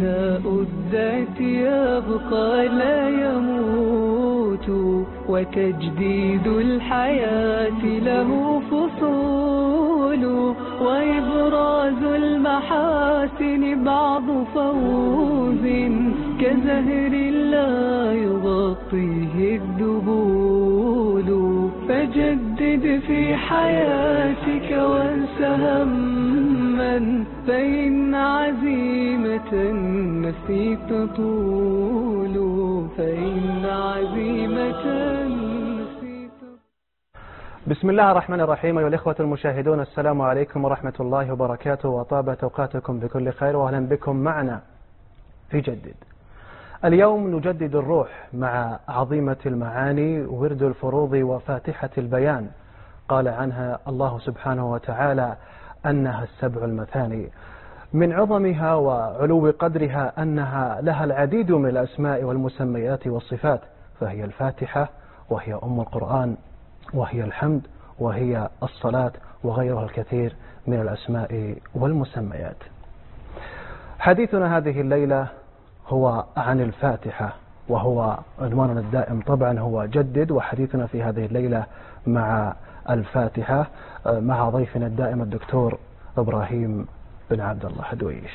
بناء الذات يبقى لا يموت، وتجديد الحياة له فصول، وإبراز المحاسن بعض فوز كزهر لا يغطيه الذبول. فجدد في حياتك وانس هما، فإن عزيمة النفس تطول، فإن عزيمة النفس تطول. بسم الله الرحمن الرحيم. أيها الإخوة المشاهدون، السلام عليكم ورحمة الله وبركاته، وطابت أوقاتكم بكل خير، وأهلا بكم معنا في جدد. اليوم نجدد الروح مع عظيمة المعاني، ورد الفروض وفاتحة البيان. قال عنها الله سبحانه وتعالى أنها السبع المثاني. من عظمها وعلو قدرها أنها لها العديد من الأسماء والمسميات والصفات، فهي الفاتحة، وهي أم القرآن، وهي الحمد، وهي الصلاة، وغيرها الكثير من الأسماء والمسميات. حديثنا هذه الليلة هو عن الفاتحة، وهو عنواننا الدائم طبعا هو جدد، وحديثنا في هذه الليلة مع الفاتحة مع ضيفنا الدائم الدكتور إبراهيم بن عبد الله حدويش.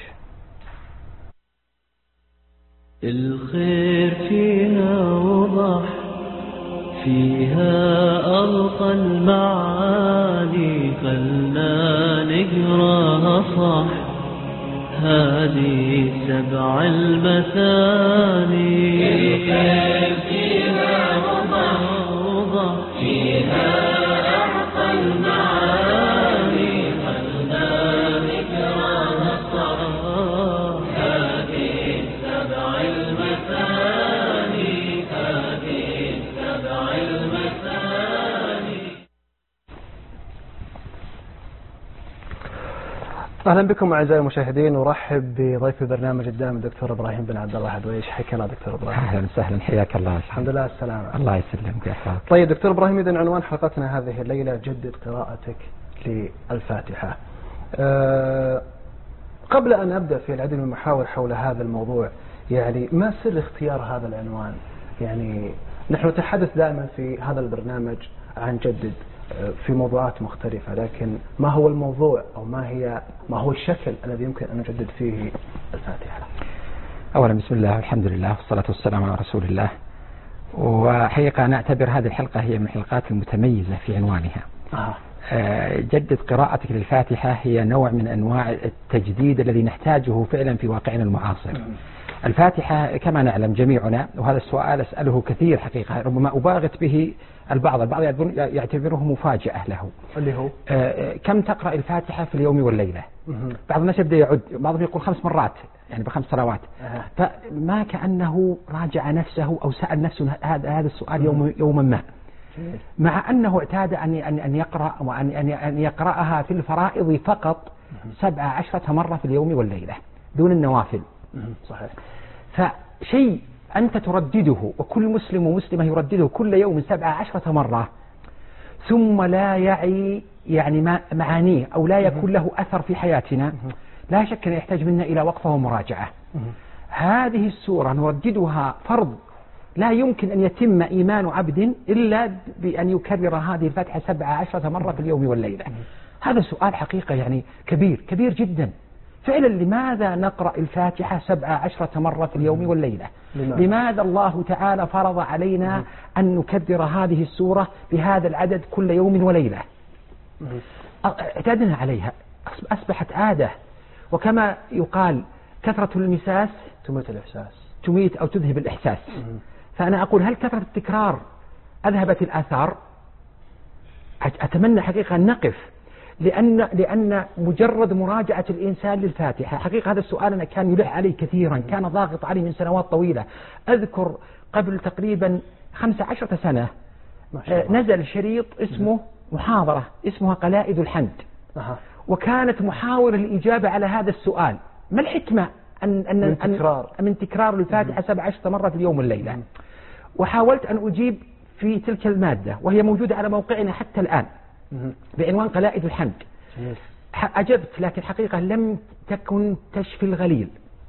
الخير فيها وضح، فيها ألقى المعاني، خلنا نقراها صح، هذه سبع المثاني. الخير فيها وضح، فيها ألقى المعاني، خلنا نقراها صح، هذه سبع المثاني، هذه سبع المثاني. أهلا بكم أعزائي المشاهدين، ورحب بضيف البرنامج الدائم الدكتور إبراهيم بن عبد الله حدويش. حياك الله دكتور إبراهيم. أهلا وسهلا، حياك الله. الحمد لله السلامة. الله يسلمك يا أخوك. طيب دكتور إبراهيم، إذن عنوان حلقتنا هذه الليلة جدد قراءتك للفاتحة. قبل أن أبدأ في العديد من المحاور حول هذا الموضوع، يعني ما سر اختيار هذا العنوان؟ يعني نحن نتحدث دائما في هذا البرنامج عن جدد في موضوعات مختلفة، لكن ما هو الموضوع أو ما هو الشكل الذي يمكن أن نجدد فيه الفاتحة؟ أولا بسم الله والحمد لله والصلاة والسلام على رسول الله. وحقيقة أنا أعتبر هذه الحلقة هي من الحلقات المتميزة في عنوانها. جدد قراءتك للفاتحة هي نوع من أنواع التجديد الذي نحتاجه فعلا في واقعنا المعاصر. الفاتحة كما نعلم جميعنا، وهذا السؤال أسأله كثير حقيقة، ربما أباغت به البعض يعتبره مفاجأة له، اللي هو كم تقرأ الفاتحة في اليوم والليلة؟ بعض الناس يبدأ يعد، بعضهم يقول 5 مرات، يعني ب5 صلوات. فما كأنه راجع نفسه أو سأل نفسه هذا السؤال يوما ما، مع أنه اعتاد أن يقرأ وأن يقرأها في الفرائض فقط 17 مرة في اليوم والليلة دون النوافل. صحيح. فشيء أنت تردده، وكل مسلم ومسلمة يردده كل يوم 17 مرة، ثم لا يعي يعني معانيه أو لا يكون له أثر في حياتنا، لا شك أن يحتاج منا إلى وقفة ومراجعة. هذه السورة نرددها فرض، لا يمكن أن يتم إيمان عبد إلا بأن يكرر هذه الفاتحة 17 مرة في اليوم والليلة. هذا سؤال حقيقة يعني كبير جدا فعلا. لماذا نقرأ الفاتحة 17 مرة في اليوم والليلة؟ لماذا الله تعالى فرض علينا أن نكرر هذه السورة بهذا العدد كل يوم وليلة؟ اعتدنا عليها، أصبحت عادة، وكما يقال كثرة المساس تميت الإحساس، تميت أو تذهب الإحساس. فأنا أقول هل كثرة التكرار أذهبت الآثار؟ أتمنى حقيقة أن نقف، لأن مجرد مراجعة الإنسان للفاتحة، حقيقة هذا السؤال أنا كان يلح علي كثيرا، كان ضاغط علي من سنوات طويلة. أذكر قبل تقريبا 15 سنة نزل شريط اسمه محاضرة اسمها قلائد الحمد، وكانت محاور الإجابة على هذا السؤال: ما الحكمة من تكرار الفاتحة 17 مرة في اليوم والليلة؟ وحاولت أن أجيب في تلك المادة، وهي موجودة على موقعنا حتى الآن بعنوان قلائد الحمد. أجبت، لكن حقيقة لم تكن تشفي الغليل،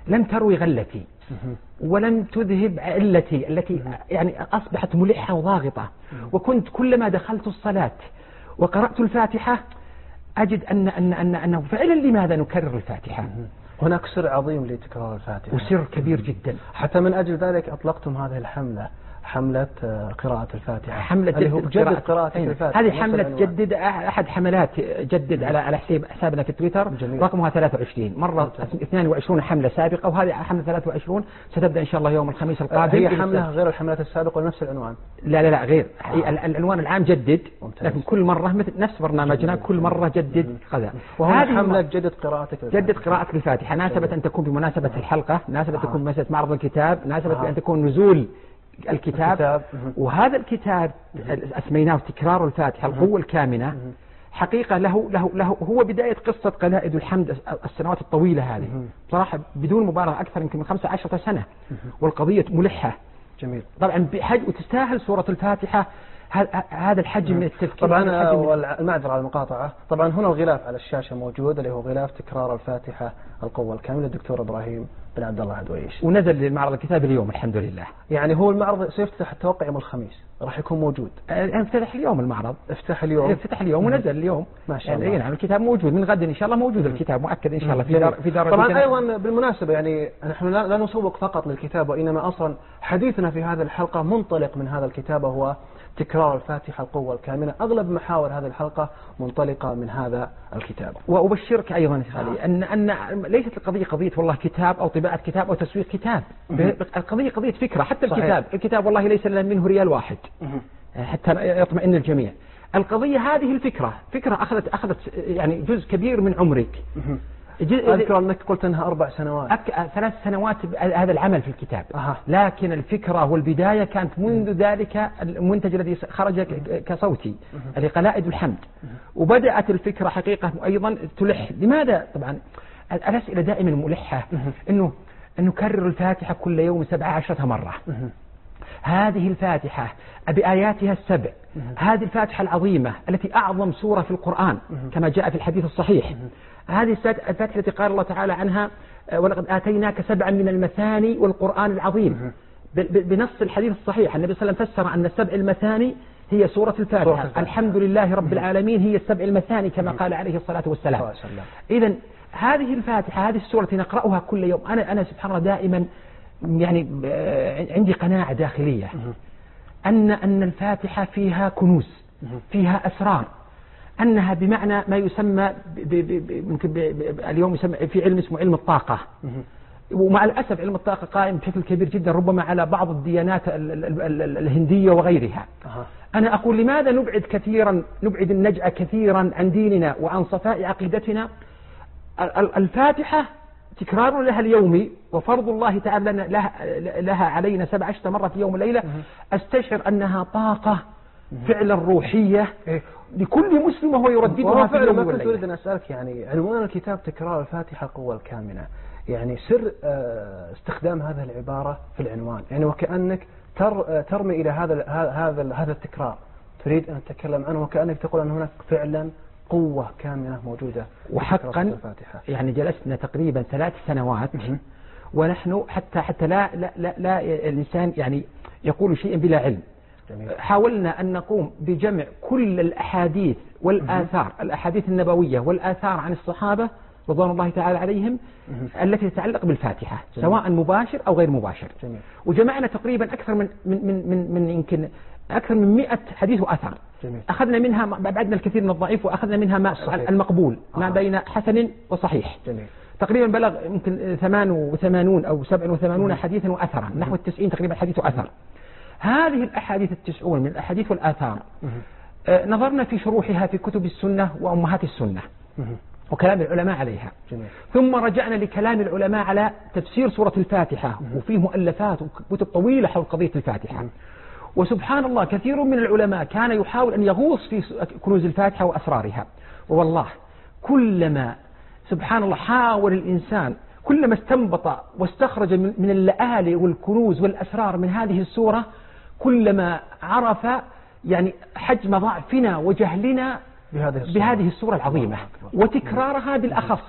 لم تروي غلتي ولم تذهب علتي التي يعني أصبحت ملحة وضاغطة. وكنت كلما دخلت الصلاة وقرأت الفاتحة أجد أنه فعلا لماذا نكرر الفاتحة؟ هناك سر عظيم لتكرار الفاتحة وسر كبير جدا، حتى من أجل ذلك أطلقتم هذه الحملة، حملة قراءة الفاتحة، حملة جدد قراءة الفاتحة. هذه حملة جدد، أحد حملات جدد على حسابنا في تويتر. جميل. رقمها 23 مرة 22 حملة سابقة، وهذه حملة 23 ستبدأ إن شاء الله يوم الخميس القادم. هي حملة غير الحملات السابقة ونفس العنوان؟ لا غير. العنوان العام جدد، لكن كل مرة مثل نفس برنامجنا كل مرة جدد كذا. وهذه حملة جدد قراءتك جدد قراءة الفاتحة، ناسبت أن تكون بمناسبة الحلقة، ناسبت أن تكون بمناسبة معرض الكتاب، ناسبت أن تكون نزول الكتاب. وهذا الكتاب أسميناه تكرار الفاتحة القوة الكامنة. حقيقة له هو بداية قصة قلائد الحمد السنوات الطويلة هذه صراحة بدون مبالغة أكثر يمكن من 15 سنة، والقضية ملحة. جميل. طبعا بحجم وتستاهل سورة الفاتحة هذا الحجم من التفكير. طبعا المعذرة على المقاطعة، طبعا هنا الغلاف على الشاشة موجود اللي هو غلاف تكرار الفاتحة القوة الكاملة الدكتور إبراهيم بن عبد الله عدويش، ونزل للمعرض الكتاب اليوم الحمد لله. يعني هو المعرض سيفتتح التوقع يوم الخميس، راح يكون موجود. افتتح اليوم المعرض، افتتح اليوم ونزل اليوم ما شاء الله. يعني الكتاب موجود، من غد ان شاء الله موجود الكتاب مؤكد ان شاء الله في دار طبعا ايضا بالمناسبة يعني نحن لا نسوق فقط للكتاب، وانما اصلا حديثنا في هذه الحلقة منطلق من هذا الكتاب، وهو تكرار الفاتحة القوة الكامنة. أغلب محاور هذه الحلقة منطلقة من هذا الكتاب. وأبشرك أيضا أن ليست القضية قضية والله كتاب أو طباعة كتاب أو تسويق كتاب، القضية قضية فكرة. حتى الكتاب والله ليس لنا منه ريال واحد حتى يطمئن الجميع. القضية هذه الفكرة أخذت يعني جزء كبير من عمرك. أذكر أنك قلت أنها 4 سنوات 3 سنوات هذا العمل في الكتاب. لكن الفكرة والبداية كانت منذ ذلك المنتج الذي خرج كصوتي لقلائد الحمد. وبدأت الفكرة حقيقة أيضا تلح. لماذا؟ طبعا الأسئلة دائما ملحة. أن نكرر الفاتحة كل يوم 17 مرة. هذه الفاتحة بآياتها 7، هذه الفاتحة العظيمة التي أعظم سورة في القرآن كما جاء في الحديث الصحيح. هذه الفاتحة التي قال الله تعالى عنها ولقد آتيناك 7 من المثاني والقرآن العظيم. بنص الحديث الصحيح النبي صلى الله عليه وسلم فسر أن 7 المثاني هي سورة الفاتحة. الحمد لله رب العالمين هي 7 المثاني كما قال عليه الصلاة والسلام. إذن هذه الفاتحة هذه السورة التي نقرأها كل يوم، أنا سبحان الله دائما يعني عندي قناعة داخلية أن الفاتحة فيها كنوز، فيها أسرار، أنها بمعنى ما يسمى اليوم يسمى في علم اسمه علم الطاقة. ومع الأسف علم الطاقة قائم بشكل كبير جدا ربما على بعض الديانات الهندية وغيرها. أنا أقول لماذا نبعد النجع كثيرا عن ديننا وعن صفاء عقيدتنا؟ الفاتحة تكرار لها اليومي وفرض الله تعالى لها علينا 17 مرة في يوم وليلة. أستشعر أنها طاقة فعلا روحية لكل مسلم وهو يرددها في اليوم والليلة. أريد أن أسألك يعني عنوان الكتاب تكرار الفاتحة القوة الكامنة، يعني سر استخدام هذه العبارة في العنوان، يعني وكأنك ترمي إلى هذا التكرار، تريد أن تتكلم عنه وكأنك تقول أن هناك فعلا قوة كامنة موجودة. وحقا يعني جلسنا تقريبا 3 سنوات ونحن حتى لا الإنسان يعني يقول شيئا بلا علم. حاولنا أن نقوم بجمع كل الأحاديث والآثار، الأحاديث النبوية والآثار عن الصحابة رضوان الله تعالى عليهم التي تتعلق بالفاتحة سواء مباشر أو غير مباشر. وجمعنا تقريبا أكثر من يمكن أكثر من 100 حديث وأثر. أخذنا منها بعدنا الكثير من الضعيف وأخذنا منها ما المقبول ما بين حسن وصحيح. تقريبا بلغ يمكن 88 أو 87 حديثا وأثرا، نحو 90 تقريبا حديث وأثر. هذه الأحاديث 90 من الأحاديث والآثار نظرنا في شروحها في كتب السنة وأمهات السنة وكلام العلماء عليها. ثم رجعنا لكلام العلماء على تفسير سورة الفاتحة وفيه مؤلفات وكتب طويلة حول قضية الفاتحة. وسبحان الله كثير من العلماء كان يحاول أن يغوص في كنوز الفاتحة وأسرارها. والله كلما سبحان الله حاول الإنسان كلما استنبط واستخرج من اللآلئ والكنوز والأسرار من هذه السورة كلما عرف يعني حجم ضعفنا وجهلنا بهذه السورة العظيمة وتكرارها بالأخص.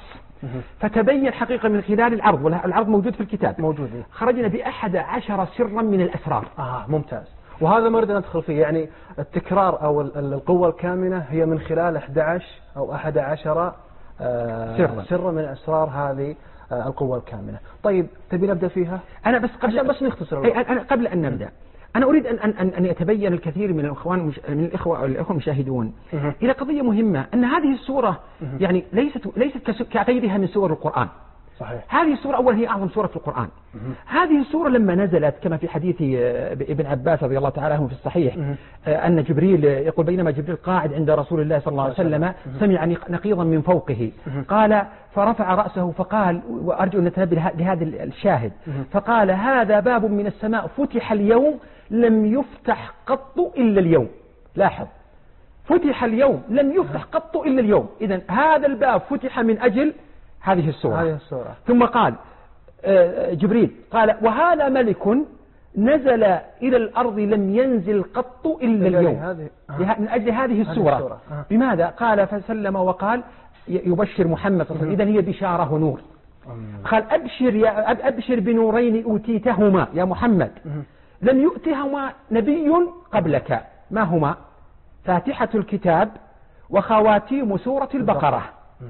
فتبين حقيقة من خلال العرض، والعرض موجود في الكتاب، موجود. خرجنا ب11 سرا من الأسرار. ممتاز. وهذا ما أريد ندخل فيه، يعني التكرار أو القوة الكامنة هي من خلال 11 أو 11 سرا من أسرار هذه القوة الكامنة. طيب تبي نبدأ فيها؟ أنا بس عشان بس نختصر أنا قبل أن نبدأ أنا أريد أن يتبين الكثير من الإخوة المشاهدون إلى قضية مهمة، أن هذه السورة يعني ليست كغيرها من سور القرآن. صحيح. هذه السورة أولا هي أعظم سورة في القرآن. هذه السورة لما نزلت كما في حديث ابن عباس رضي الله تعالى عنه في الصحيح، أن جبريل يقول بينما جبريل قاعد عند رسول الله صلى الله عليه وسلم سمع نقيضا من فوقه، قال فرفع رأسه فقال، وأرجو أن نتنبه لهذا الشاهد، فقال هذا باب من السماء فتح اليوم لم يفتح قط إلا اليوم. لاحظ، فتح اليوم لم يفتح قط إلا اليوم. إذن هذا الباب فتح من أجل هذه السورة. ثم قال جبريل قال وهذا ملك نزل إلى الأرض لم ينزل قط إلا اليوم من أجل هذه السورة. بماذا؟ قال فسلم وقال يبشر محمد صلى الله عليه وسلم. إذن هي بشارة ونور. قال أبشر بنورين أوتيتهما يا محمد لم يؤتهما نبي قبلك، ما هما؟ فاتحة الكتاب وخواتيم سورة البقرة.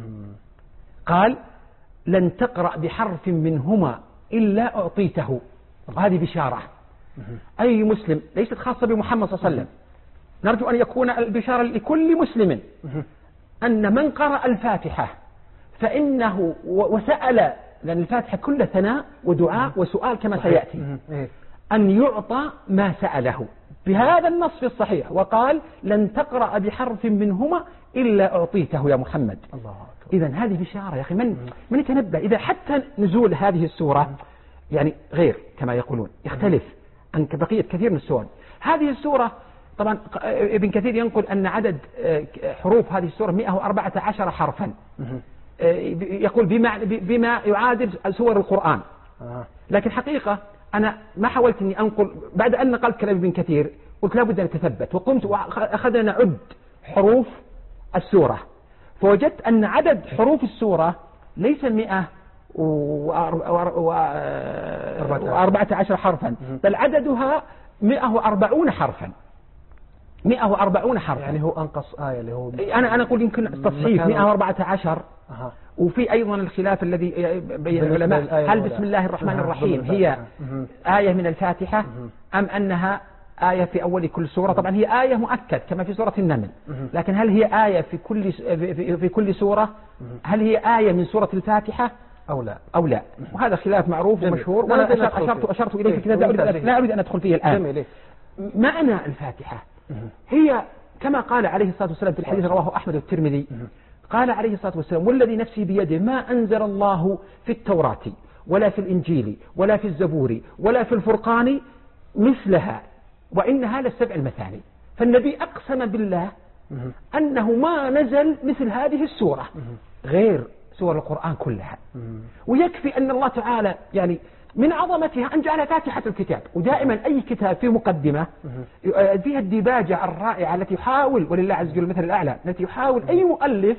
قال لن تقرأ بحرف منهما إلا أعطيته. هذه بشارة. أي مسلم، ليست خاصة بمحمد صلى الله عليه وسلم، نرجو أن يكون البشارة لكل مسلم أن من قرأ الفاتحة فإنه وسأل، لأن الفاتحة كل ثناء ودعاء وسؤال كما سيأتي، أن يعطى ما سأله بهذا النص في الصحيح. وقال لن تقرأ بحرف منهما إلا أعطيته يا محمد. إذن هذه بشارة يا أخي. من يتنبأ إذا حتى نزول هذه السورة يعني غير كما يقولون، يختلف عن بقية كثير من السور. هذه السورة طبعا ابن كثير ينقل أن عدد حروف هذه السورة 114 حرفا، يقول بما يعادل سور القرآن. لكن حقيقة أنا ما حاولت أني أنقل، بعد أن نقلت كلام ابن كثير قلت لابد أن نتثبت، وقمت وأخذنا نعد حروف السورة، فوجدت أن عدد حروف السورة ليس 114 حرفا، بل عددها 140 حرفا. 140 حرفا يعني هو أنقص آية اللي هو أنا أقول يمكن التصحيف 114. وفي أيضا الخلاف الذي بين العلماء، هل بسم الله الرحمن الرحيم هي آية من الفاتحة أم أنها آية في أول كل سورة؟ طبعا هي آية مؤكد كما في سورة النمل، لكن هل هي آية في كل سورة؟ هل هي آية من سورة الفاتحة أو لا؟ وهذا خلاف معروف ومشهور، وأنا أشرت إليه في الكتاب، لا أريد أن أدخل فيه الآن. معنى الفاتحة هي كما قال عليه الصلاة والسلام في الحديث رواه أحمد والترمذي، قال عليه الصلاة والسلام والذي نفسي بيده ما أنزل الله في التوراة ولا في الإنجيل ولا في الزبور ولا في الفرقان مثلها وإنها للسبع المثاني. فالنبي أقسم بالله أنه ما نزل مثل هذه السورة غير سور القرآن كلها. ويكفي أن الله تعالى يعني من عظمتها أن جعل فاتحة الكتاب. ودائما أي كتاب في مقدمة فيها الديباجة الرائعة التي يحاول، ولله عز وجل المثل الأعلى، التي يحاول أي مؤلف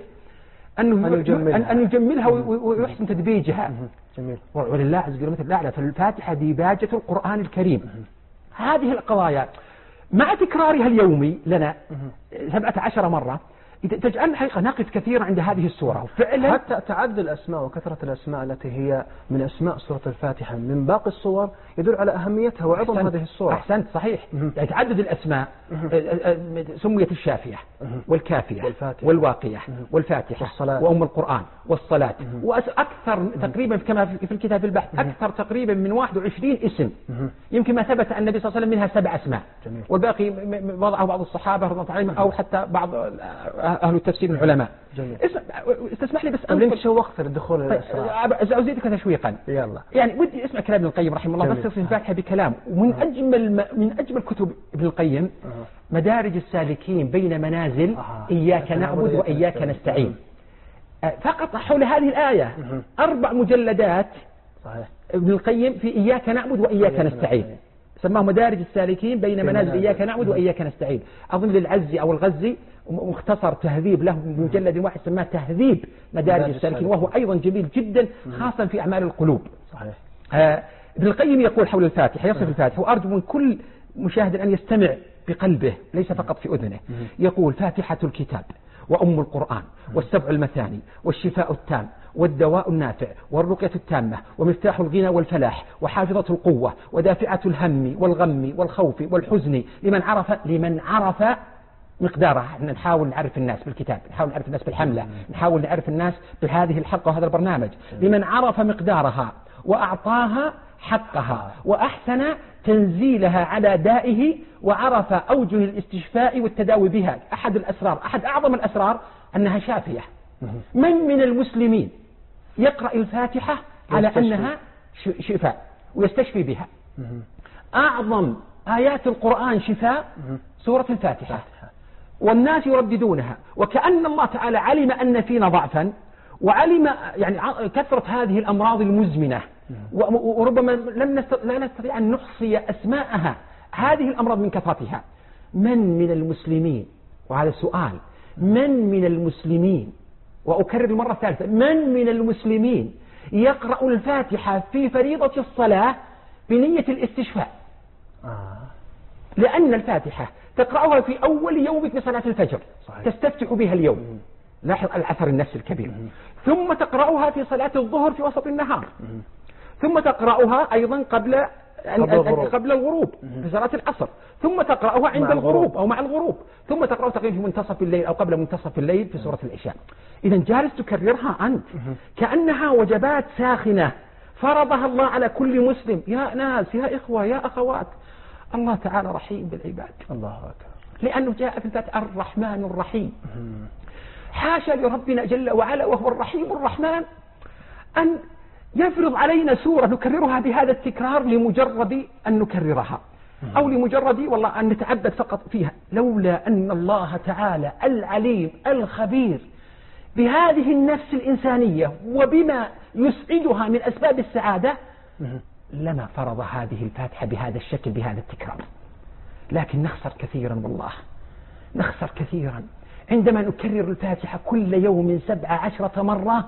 أن يجملها ويحسن تدبيجها. جميل. ولله عز وجل المثل الأعلى. فالفاتحة ديباجة القرآن الكريم. هذه القضايا مع تكرارها اليومي لنا 17 مرة تجعل الحقيقة نقف كثيرا عند هذه السورة. حتى تعدد الأسماء وكثرة الأسماء التي هي من أسماء سورة الفاتحة من باقي الصور يدل على أهميتها وعظم هذه السورة. أحسنت، صحيح. يعني تعدد الأسماء سميت الشافية والكافية والواقية والفاتحة وأم القرآن والصلاة، وأكثر تقريبا كما في الكتاب البحث أكثر تقريبا من 21 اسم. يمكن ما ثبت أن النبي صلى الله عليه وسلم منها 7 أسماء. جميل. والباقي وضعه بعض الصحابة رضي الله عنهم أو حتى بعض أهل التفسير العلماء. جميل. استسمح لي بس قبل نشوق في الدخول الأسرار. أزيدك تشويقا. يلا. يعني ودي اسمع كلام ابن القيم رحمه الله، بس الفاتحة بكلام. ومن أجمل كتب ابن القيم مدارج السالكين بين منازل إياك نعبد وإياك نستعين. فقط حول هذه الآية 4 مجلدات. صحيح. ابن القيم في إياك نعبد وإياك نستعين، سماه مدارج السالكين بين منازل إياك نعبد وإياك نستعين. أظن للعزي أو الغزي مختصر تهذيب له بمجلد واحد سماه تهذيب مدارج السالكين، وهو أيضا جميل جدا خاصة في أعمال القلوب. صحيح. ابن القيم يقول حول الفاتحة، يصف الفاتحة، وأرجو من كل مشاهد أن يستمع بقلبه ليس فقط في أذنه. يقول: فاتحة الكتاب وأم القرآن والسبع المثاني والشفاء التام والدواء النافع والرقية التامة ومفتاح الغنى والفلاح وحافظة القوة ودافعة الهم والغم والخوف والحزن لمن عرف مقدارها. نحاول نعرف الناس بالكتاب، نحاول نعرف الناس بالحملة، نحاول نعرف الناس بهذه الحلقة وهذا البرنامج. لمن عرف مقدارها وأعطاها حقها وأحسن تنزيلها على دائه وعرف أوجه الاستشفاء والتداوي بها. أحد أعظم الأسرار أنها شافية. من المسلمين يقرأ الفاتحة على أنها شفاء ويستشفي بها؟ أعظم آيات القرآن شفاء سورة الفاتحة، والناس يرددونها، وكأن الله تعالى علم أن فينا ضعفا، وعلم يعني كثرة هذه الأمراض المزمنة، وربما لا نستطيع أن نحصي أسماءها، هذه الأمراض من كثرتها. من المسلمين، وهذا السؤال، من المسلمين، وأكرر المرة الثالثة، من المسلمين يقرأ الفاتحة في فريضة الصلاة بنية الاستشفاء؟ لأن الفاتحة تقرأها في أول يومك بصلاة الفجر. صحيح. تستفتح بها اليوم، لاحظ الأثر النفسي الكبير. ثم تقرأها في صلاة الظهر في وسط النهار، ثم تقرأها أيضا قبل الغروب في صلاة العصر، ثم تقرأها عند الغروب أو مع الغروب، ثم تقرأها تقريبا في منتصف الليل أو قبل منتصف الليل في سورة العشاء. إذا جالس تكررها أنت كأنها وجبات ساخنة فرضها الله على كل مسلم. يا ناس، يا إخوة، يا أخوات، الله تعالى رحيم بالعباد. الله أكبر. لأنه جاء في الفاتحة الرحمن الرحيم. حاشا لربنا جل وعلا وهو الرحيم الرحمن أن يفرض علينا سورة نكررها بهذا التكرار لمجرد أن نكررها، أو لمجرد والله أن نتعبد فقط فيها، لولا أن الله تعالى العليم الخبير بهذه النفس الإنسانية وبما يسعدها من أسباب السعادة لما فرض هذه الفاتحة بهذا الشكل بهذا التكرار. لكن نخسر كثيرا، والله نخسر كثيرا عندما نكرر الفاتحة كل يوم 17 مرة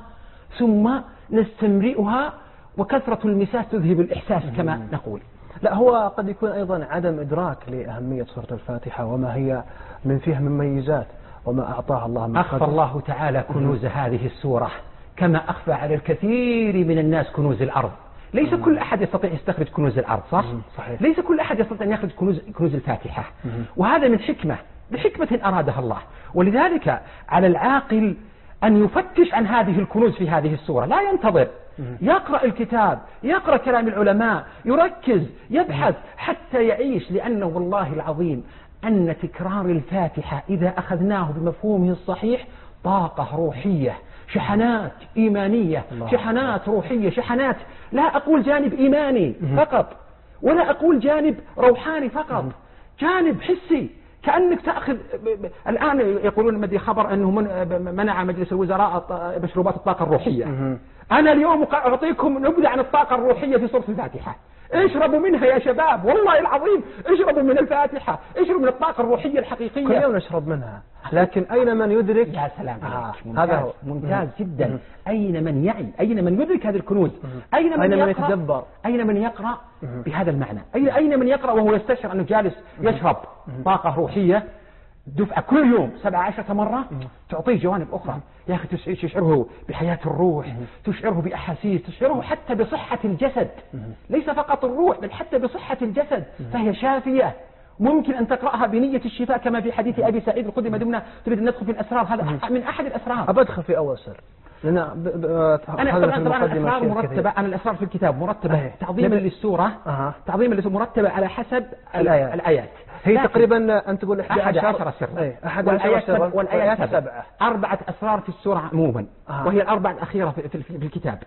ثم نستمرئها، وكثرة المساس تذهب الإحساس كما نقول. لا، هو قد يكون أيضا عدم إدراك لأهمية سورة الفاتحة وما هي من فيها من ميزات وما أعطاها الله من أخفى الله تعالى كنوز هذه السورة كما أخفى على الكثير من الناس كنوز الأرض. ليس كل أحد يستطيع يستخرج كنوز الأرض، صح؟ صحيح. ليس كل أحد يستطيع أن يخرج كنوز الفاتحة، وهذا من بحكمة أرادها الله. ولذلك على العاقل أن يفتش عن هذه الكنوز في هذه السورة، لا ينتظر، يقرأ الكتاب، يقرأ كلام العلماء، يركز، يبحث حتى يعيش. لأنه والله العظيم أن تكرار الفاتحة إذا أخذناه بمفهومه الصحيح طاقة روحية، شحنات إيمانية، شحنات روحية، شحنات، لا أقول جانب إيماني فقط، ولا أقول جانب روحاني فقط، جانب حسي. كأنك تأخذ الآن يقولون مدي خبر أنه منع مجلس الوزراء مشروبات الطاقة الروحية. أنا اليوم أعطيكم نبذة عن الطاقة الروحية في سورة الفاتحة. اشربوا منها يا شباب، والله العظيم اشربوا من الفاتحة، اشربوا من الطاقة الروحية الحقيقية. كل يوم نشرب منها، لكن أين من يدرك؟ يا سلام عليك، هذا هو ممتاز جدا. أين من يعي؟ أين من يدرك هذه الكنوز؟ أين من يتدبر؟ أين من يقرأ بهذا المعنى؟ أين من يقرأ وهو يستشعر أنه جالس يشرب طاقة روحية دفعة كل يوم 17 مرة تعطيه جوانب أخرى. يا أخي تشعره بحياة الروح، تشعره بأحاسيس، تشعره حتى بصحة الجسد، ليس فقط الروح بل حتى بصحة الجسد، فهي شافية. ممكن أن تقرأها بنية الشفاء كما في حديث أبي سعيد الخدري ما دمنا تريد أن ندخل في الأسرار. هذا من أحد الأسرار. أبدخل في أول سر، لأن أنا طبعا الأسرار مرتبة، أنا الأسرار في الكتاب مرتبة تعظيما للسورة، تعظيما للسورة مرتبة على حسب الآيات. هي تقريبا أن تقول 11 سرا، 11 سرا والآيات 7. 4 أسرار في السورة عموما، وهي الأربع الأخيرة في الكتاب.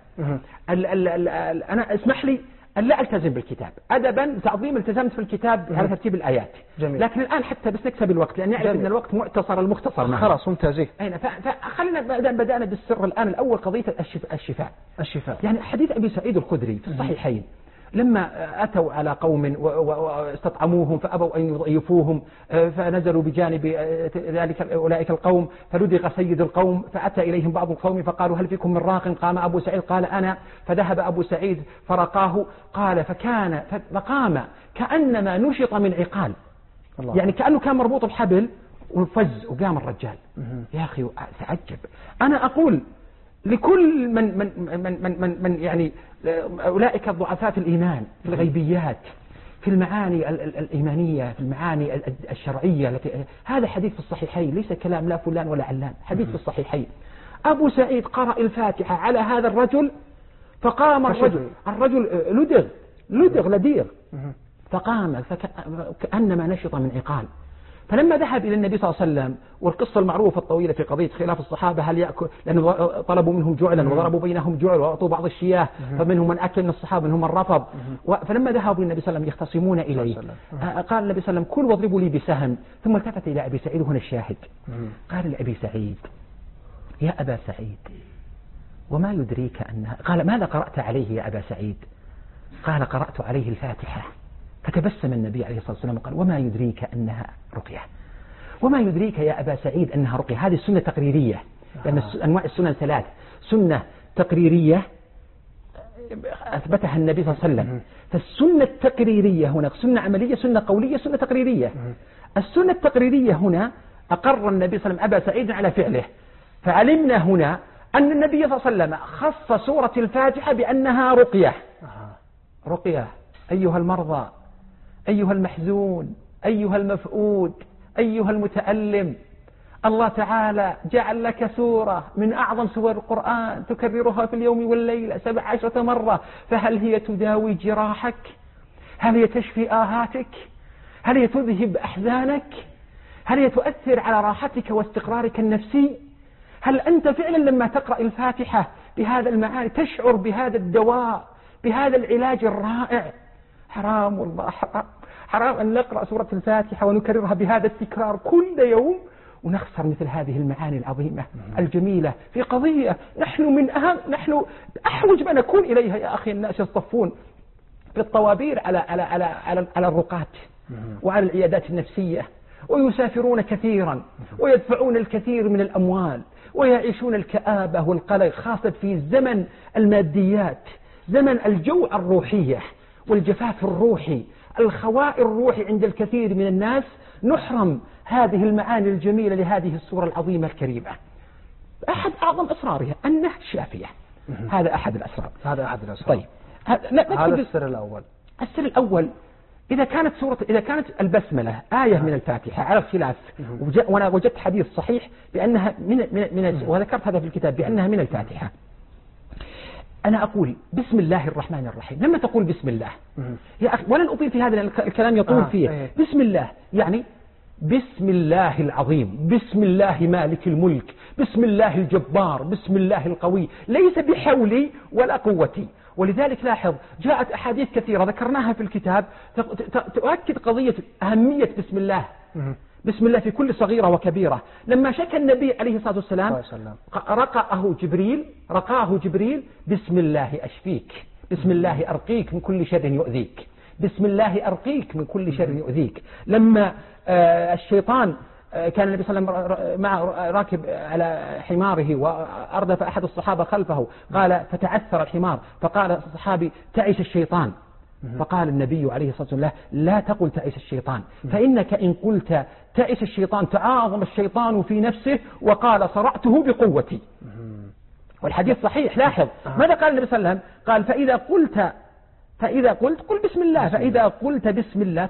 أنا اسمح لي أن لا ألتزم بالكتاب أدبا تعظيم، التزمت في الكتاب على ترتيب الآيات. جميل. لكن الآن حتى بس نكسب الوقت، لأن نعرف أن الوقت معتصر المختصر معنا. خلاص ممتازين. فخلينا بدأنا بالسر الآن. الأول قضية الشفاء. يعني حديث أبي سعيد الخدري في الصحيحين لما أتوا على قوم واستطعموهم فأبوا أن يضيفوهم فنزلوا بجانب أولئك القوم فلدغ سيد القوم فأتى إليهم بعض القوم فقالوا هل فيكم من راق؟ قام أبو سعيد قال أنا، فذهب أبو سعيد فرقاه قال فقام كأنما نشط من عقال، يعني كأنه كان مربوط بحبل وفز وقام الرجال. يا أخي تعجب. أنا أقول لكل من يعني أولئك الضعفاء في الإيمان في الغيبيات في المعاني الإيمانية في المعاني الشرعية التي هذا حديث في الصحيحين، ليس كلام لا فلان ولا علان، حديث في الصحيحين. أبو سعيد قرأ الفاتحة على هذا الرجل فقام الرجل لدغ فقام كأنما نشط من عقال. فلما ذهب إلى النبي صلى الله عليه وسلم، والقصة المعروفة الطويلة في قضية خلاف الصحابة هل يأكل، لأنه طلبوا منهم جعلا وضربوا بينهم جعل وأعطوا بعض الشياه، فمنهم من أكل من الصحابة منهم من رفض. فلما ذهبوا للنبي صلى الله عليه وسلم يختصمون إليه قال النبي صلى الله عليه وسلم كل واضربوا لي بسهم، ثم التفت إلى أبي سعيد، هنا الشاهد، قال لأبي سعيد يا أبا سعيد وما يدريك أنها، قال ماذا قرأت عليه يا أبا سعيد؟ قال قرأت عليه الفاتحة. فتبسم النبي عليه الصلاة والسلام وقال وما يدريك أنها رقية؟ وما يدريك يا أبا سعيد أنها رقية؟ هذه السنة تقريرية، لأن أنواع السنن ثلاث، سنة تقريرية أثبتها النبي صلى الله عليه وسلم، فالسنة التقريرية هنا سنة عملية، سنة قولية، سنة تقريرية. السنة التقريرية هنا أقر النبي صلى الله عليه وسلم أبا سعيد على فعله، فعلمنا هنا أن النبي صلى الله عليه وسلم خص سورة الفاتحة بأنها رقية. رقية أيها المرضى، أيها المحزون، أيها المفقود، أيها المتألم، الله تعالى جعل لك سورة من أعظم سور القرآن تكررها في اليوم والليلة 17 مرة، فهل هي تداوي جراحك؟ هل هي تشفي آهاتك؟ هل هي تذهب أحزانك؟ هل هي تؤثر على راحتك واستقرارك النفسي؟ هل أنت فعلا لما تقرأ الفاتحة بهذا المعاني تشعر بهذا الدواء، بهذا العلاج الرائع؟ حرام والله حرام أن نقرأ سورة الفاتحة ونكررها بهذا التكرار كل يوم ونخسر مثل هذه المعاني العظيمة الجميلة في قضية نحن أحوج ما نكون إليها يا أخي. الناس يصطفون في الطوابير على الرقاة وعلى العيادات النفسية، ويسافرون كثيرا ويدفعون الكثير من الأموال ويعيشون الكآبة والقلق، خاصة في زمن الماديات، زمن الجوع الروحية والجفاف الروحي، الخواء الروحي عند الكثير من الناس. نحرم هذه المعاني الجميلة لهذه السورة العظيمة الكريمة. أحد أعظم أسرارها أنها شافية. هذا أحد الأسرار. طيب هذا السر الأول. السر الأول إذا كانت البسملة آية من الفاتحة على الخلاف، وأنا وجدت حديث صحيح بأنها من وذكرت هذا في الكتاب بأنها من الفاتحة. أنا أقول بسم الله الرحمن الرحيم. لما تقول بسم الله يا أخي، ولن أطيل في هذا لأن الكلام يطول فيه. بسم الله يعني بسم الله العظيم، بسم الله مالك الملك، بسم الله الجبار، بسم الله القوي، ليس بحولي ولا قوتي. ولذلك لاحظ جاءت أحاديث كثيرة ذكرناها في الكتاب تؤكد قضية أهمية بسم الله. بسم الله في كل صغيرة وكبيرة. لما شكى النبي عليه الصلاة والسلام رقاه جبريل بسم الله أشفيك، بسم الله أرقيك من كل شر يؤذيك، بسم الله أرقيك من كل شر يؤذيك. لما الشيطان كان النبي صلى الله عليه وسلم مع راكب على حماره وأردف أحد الصحابة خلفه، قال فتعثر الحمار، فقال الصحابي تعس الشيطان، فقال النبي عليه الصلاة والسلام لا تقل تعس الشيطان، فإنك إن قلت تعس الشيطان تعاظم الشيطان في نفسه وقال صرعته بقوتي. والحديث صحيح. لاحظ ماذا قال النبي صلى الله عليه وسلم؟ قال فإذا قلت قل بسم الله، فإذا قلت بسم الله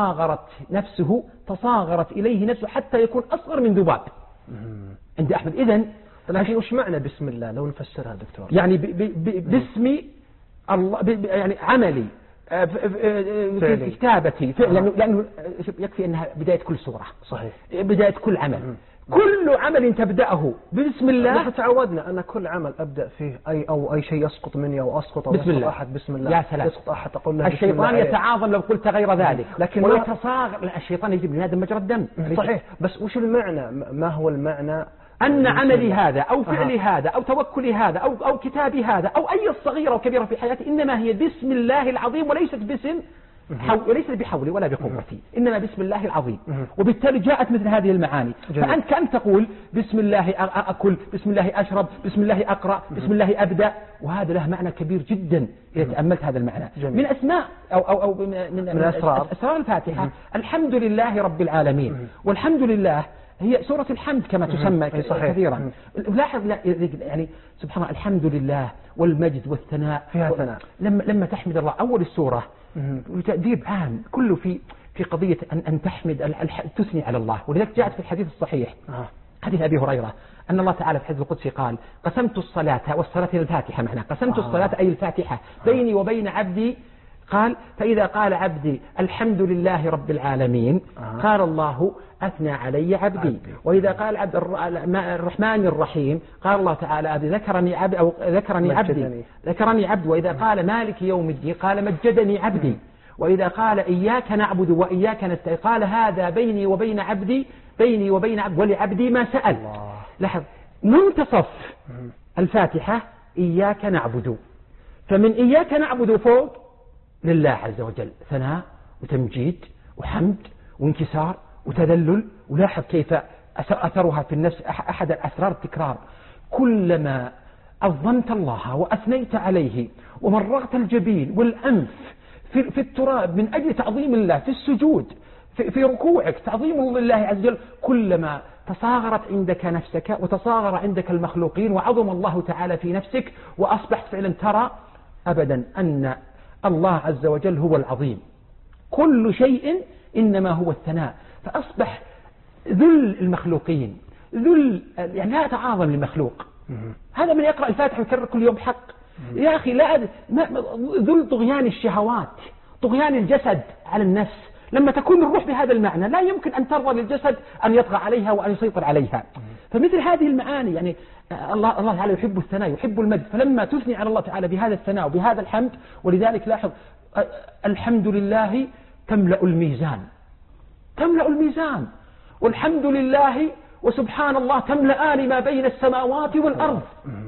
تصاغرت إليه نفسه حتى يكون أصغر من ذباب عند أحمد. إذن لكن وش معنى بسم الله لو نفسرها دكتور؟ يعني باسم الله، يعني عملي في كتابتي، لأنه يكفي أنها بداية كل سورة، صحيح، بداية كل عمل. كل عمل تبدأه بسم الله. نحن تعودنا أن كل عمل أبدأ فيه أي شيء يسقط مني أو أسقط أو بسم الله. أحد بسم الله. يا سلام. يسقط أحد تقول له الشيطان يتعاظم لو قلت غير ذلك، لكن ويتصاغر. الشيطان يجيب من هذا مجرى الدم. صحيح. بس وش المعنى؟ ما هو المعنى أن عملي هذا أو فعلي هذا أو توكلي هذا أو كتابي هذا أو أي صغيرة أو كبيرة في حياتي إنما هي باسم الله العظيم وليست باسم وليس بحولي ولا بقوتي، إنما بسم الله العظيم. وبالتالي جاءت مثل هذه المعاني. فأنت كأن تقول بسم الله أكل، بسم الله أشرب، بسم الله أقرأ، بسم الله أبدأ، وهذا له معنى كبير جدا إذا تأملت هذا المعنى. من أسماء أو من أسرار الفاتحة الحمد لله رب العالمين. والحمد لله هي سورة الحمد كما تسمى كثيرا. لاحظ يعني سبحان الله، الحمد لله والمجد والثناء فيها ثناء. لما تحمد الله أول السورة وتأديب عام كله في قضية أن تحمد تثني على الله. ولذلك جاءت في الحديث الصحيح حديث أبي هريرة أن الله تعالى في الحديث القدسي قال قسمت الصلاة، والصلاة هي الفاتحة معناها، قسمت الصلاة أي الفاتحة بيني وبين عبدي. قال فإذا قال عبدي الحمد لله رب العالمين قال الله أثنى علي عبدي. وإذا قال عبد الرحمن الرحيم قال الله تعالى ذكرني عبد أو ذكرني عبد. وإذا قال مالك يوم الدين قال مجدني عبدي. وإذا قال إياك نعبد وإياك نستعين قال هذا بيني وبين عبدي، بيني وبين عبد ولعبدي ما سأل. لاحظ منتصف الفاتحة إياك نعبد، فمن إياك نعبد فوق لله عز وجل ثناء وتمجيد وحمد وانكسار وتذلل. ولاحظ كيف أثرها في النفس. أحد الأسرار التكرار، كلما أظنت الله وأثنيت عليه ومرغت الجبين والأنف في التراب من أجل تعظيم الله في السجود في ركوعك تعظيم لله عز وجل، كلما تصاغرت عندك نفسك وتصاغر عندك المخلوقين وعظم الله تعالى في نفسك، وأصبحت فعلا ترى أبدا أن الله عز وجل هو العظيم، كل شيء إنما هو الثناء. فأصبح ذل المخلوقين ذل، يعني لا تعاظم للمخلوق. هذا من يقرأ الفاتحة ويكرر كل يوم حق يا أخي، لا ذل طغيان الشهوات، طغيان الجسد على النفس. لما تكون الروح بهذا المعنى لا يمكن أن ترضى للجسد أن يطغى عليها وأن يسيطر عليها. فمثل هذه المعاني يعني الله تعالى يحب الثناء يحب المجد، فلما تثني على الله تعالى بهذا الثناء وبهذا الحمد، ولذلك لاحظ الحمد لله تملأ الميزان، تملأ الميزان، والحمد لله وسبحان الله تملأان ما بين السماوات والأرض.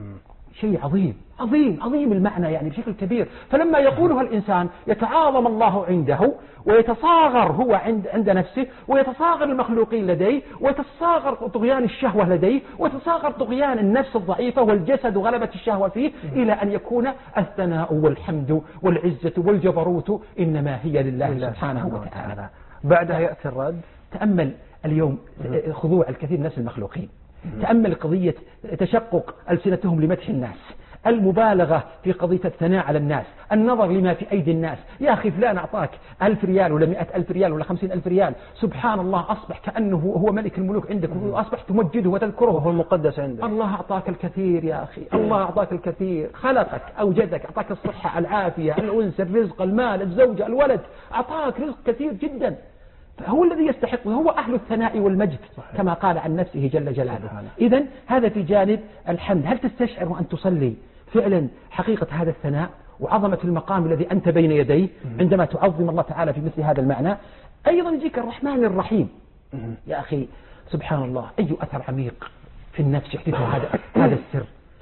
شيء عظيم عظيم عظيم المعنى يعني بشكل كبير. فلما يقولها الإنسان يتعاظم الله عنده ويتصاغر هو عند نفسه، ويتصاغر المخلوقين لديه، ويتصاغر طغيان الشهوة لديه، ويتصاغر طغيان النفس الضعيفة والجسد وغلبة الشهوة فيه، إلى أن يكون الثناء والحمد والعزة والجبروت إنما هي لله سبحانه وتعالى. بعدها يأتي الرد. تأمل اليوم خضوع الكثير من الناس المخلوقين، تأمل قضية تشقق ألسنتهم لمدح الناس، المبالغة في قضية الثناء على الناس، النظر لما في أيدي الناس. يا أخي فلان أعطاك 1000 ريال ولا 100,000 ريال ولا 50,000 ريال، سبحان الله أصبح كأنه هو ملك الملوك عندك، وأصبح تمجده وتذكره وهو المقدس عندك. الله أعطاك الكثير يا أخي، الله أعطاك الكثير، خلقك أوجدك، أعطاك الصحة العافية الأنس الرزق المال الزوجة الولد، أعطاك رزق كثير جدا، هو الذي يستحق، هو أهل الثناء والمجد كما قال عن نفسه جل جلاله. إذن هذا في جانب الحمد. هل تستشعر وأن تصلي فعلا حقيقة هذا الثناء وعظمة المقام الذي أنت بين يديه عندما تعظم الله تعالى في مثل هذا المعنى؟ أيضا يجيك الرحمن الرحيم. يا أخي سبحان الله، أي أثر عميق في النفس يحدثه هذا السر.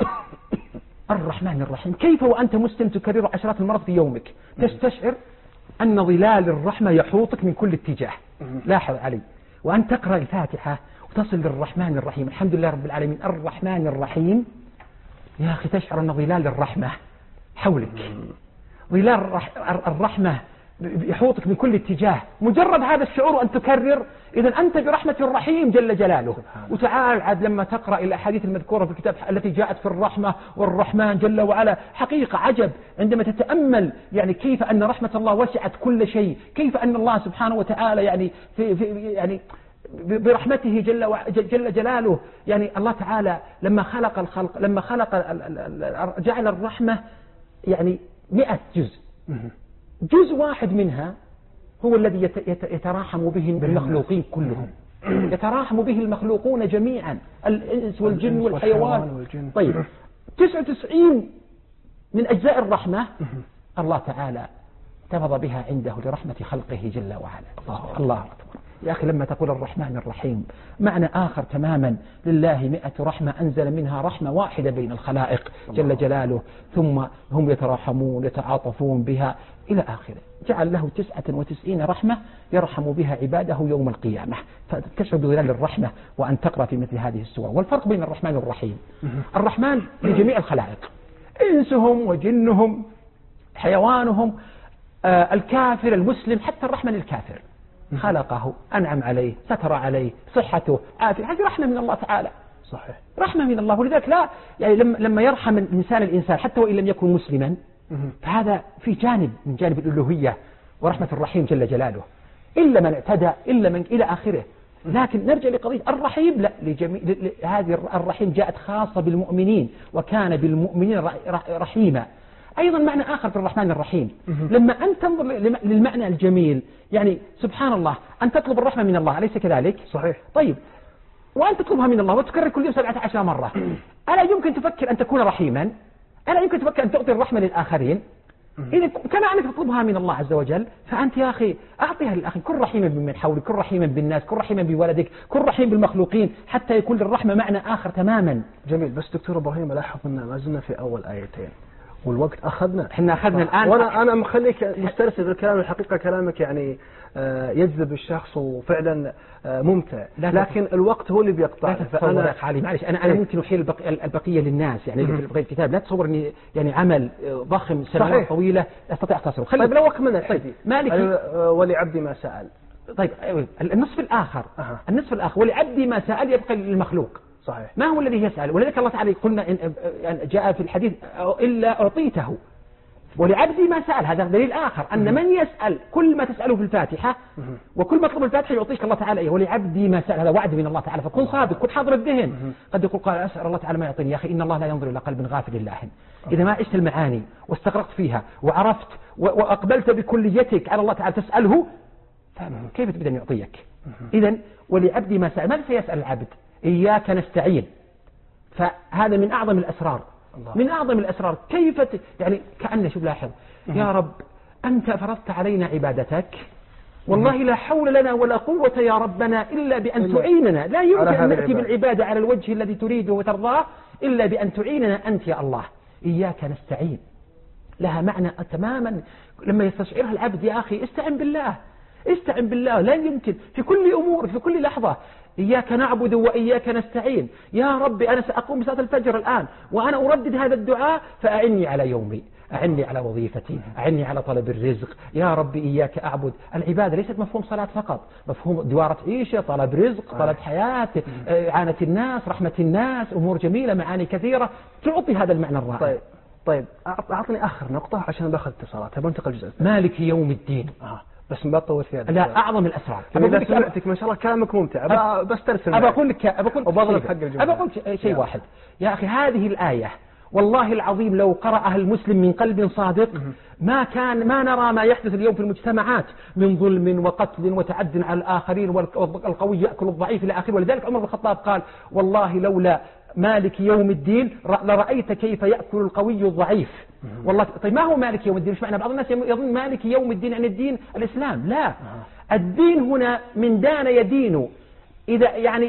الرحمن الرحيم، كيف وأنت مسلم تكرر عشرات المرات في يومك تستشعر أن ظلال الرحمة يحوطك من كل اتجاه. لاحظ علي، وأن تقرأ الفاتحة وتصل للرحمن الرحيم، الحمد لله رب العالمين الرحمن الرحيم، يا أخي تشعر أن ظلال الرحمة حولك، ظلال الرحمة يحوطك من كل اتجاه. مجرد هذا الشعور أن تكرر، إذا أنت برحمة الرحيم جل جلاله. وتعال عاد لما تقرأ الأحاديث المذكورة في الكتاب التي جاءت في الرحمة والرحمن جل وعلا، حقيقة عجب عندما تتأمل يعني كيف أن رحمة الله وسعت كل شيء، كيف أن الله سبحانه وتعالى يعني يعني برحمته جل جلاله، يعني الله تعالى لما خلق الخلق، لما خلق جعل الرحمة يعني 100 جزء، جزء واحد منها هو الذي يتراحم به المخلوقين كلهم، يتراحم به المخلوقون جميعا، الإنس والجن والحيوان. طيب 99 من أجزاء الرحمة الله تعالى احتفظ بها عنده لرحمة خلقه جل وعلا. الله أكبر. يا أخي لما تقول الرحمن الرحيم معنى آخر تماما. لله 100 رحمة أنزل منها رحمة واحدة بين الخلائق جل جلاله، ثم هم يتراحمون يتعاطفون بها إلى آخره. جعل له 99 رحمة يرحم بها عباده يوم القيامة، فتشعر بظلال الرحمة وأن تقرأ في مثل هذه السور. والفرق بين الرحمن والرحيم: الرحمن لجميع الخلائق، إنسهم وجنهم حيوانهم، الكافر المسلم، حتى الرحمن الكافر خلقه، أنعم عليه، ستر عليه، صحته، عافية، هذه رحمة من الله تعالى. صحيح، رحمة من الله. ولذلك لا يعني لما يرحم الإنسان حتى وإن لم يكن مسلما، فهذا في جانب من جانب الألوهية ورحمة الرحيم جل جلاله، إلا من اعتدى، إلا من إلى آخره. لكن نرجع لقضية الرحيم، لا، هذه الرحيم جاءت خاصة بالمؤمنين، وكان بالمؤمنين رحيما. أيضا معنى آخر في الرحمن الرحيم، لما أنت تنظر للمعنى الجميل، يعني سبحان الله، أن تطلب الرحمة من الله، أليس كذلك؟ صحيح. طيب، وأن تطلبها من الله وتكرر كل يوم 17 مرة، ألا يمكن تفكر أن تكون رحيما؟ ألا يمكن تفكر أن تعطي الرحمة للآخرين؟ إذا كما أنك تطلبها من الله عز وجل، فأنت يا أخي أعطيها للآخرين. كن رحيما بمن حولك، كن رحيما بالناس، كن رحيما بولدك، كن رحيم بالمخلوقين، حتى يكون للرحمة معنى آخر تماما. جميل. بس دكتور إبراهيم، لاحظ أن ما زلنا في أول آيتين والوقت أخذنا. احنا أخذنا الآن، وأنا مخليك مسترسل بالكلام. الحقيقة كلامك يعني يجذب الشخص وفعلا ممتع، لكن الوقت هو اللي بيقطع. فأنا خالي معلش، أنا ممكن أحيل البقية للناس، يعني في بقية الكتاب لا تصور إني يعني عمل ضخم سنوات طويلة أستطيع أختصره. طيب لو أكملنا. طيب مالك ولعبدي ما سأل. طيب النصف الآخر، النصف الآخر ولعبدي ما سأل يبقى للمخلوق. صحيح. ما هو الذي يسأل؟ ولذلك الله تعالى قلنا جاء في الحديث إلا أعطيته، ولعبدي ما سأل. هذا دليل آخر أن من يسأل كل ما تسأله في الفاتحة وكل ما تطلب الفاتحة يعطيك الله تعالى إيه. ولعبدي ما سأل، هذا وعد من الله تعالى، فكن صادق، كن حاضر الذهن. قد يقول قال أسأل الله تعالى ما يعطيني. يا أخي إن الله لا ينظر إلى قلب غافل لاهٍ. إذا ما عشت المعاني واستغرقت فيها وعرفت وأقبلت بكليتك على الله تعالى تسأله، كيف تبدأ أن يعطيك؟ إذن ولعبدي ما سأل. ماذا سيسأل العبد؟ إياك نستعين. فهذا من أعظم الأسرار، من أعظم الأسرار. كيف يعني كأنه شوف لاحظ، يا رب أنت فرضت علينا عبادتك، والله لا حول لنا ولا قوة يا ربنا إلا بأن تعيننا. لا يمكن أن نأتي بالعبادة على الوجه الذي تريده وترضاه إلا بأن تعيننا أنت يا الله. إياك نستعين لها معنى تماما. لما يستشعرها العبد يا أخي استعن بالله، استعن بالله. لا يمكن في كل أمور، في كل لحظة. إياك نعبد وإياك نستعين. يا رب أنا سأقوم بصلاة الفجر الآن وأنا أردد هذا الدعاء، فأعني على يومي، أعني على وظيفتي، أعني على طلب الرزق. يا رب إياك أعبد. العبادة ليست مفهوم صلاة فقط، مفهوم دوارة عيشة، طلب رزق، طلب حياة، إعانة الناس، رحمة الناس، أمور جميلة، معاني كثيرة تعطي هذا المعنى الرائع. طيب أعطني آخر نقطة عشان باخذ اتصالات. بنتقل جزء مالك يوم الدين. بس ما تطول فيها. لا، أعظم الأسرار. إذا سمعتك ما شاء الله كلامك ممتع. بس ترسل. أبى أقول لك شيء واحد يا أخي. هذه الآية والله العظيم لو قرأها المسلم من قلب صادق ما نرى ما يحدث اليوم في المجتمعات من ظلم وقتل وتعد على الآخرين، والقوي يأكل الضعيف إلى آخره. ولذلك عمر بن الخطاب قال والله لولا مالك يوم الدين لرأيت كيف يأكل القوي الضعيف. والله. طيب ما هو مالك يوم الدين؟ مش معنى بعض الناس يظن مالك يوم الدين عن الدين الإسلام. لا، الدين هنا من دان يدين. إذا يعني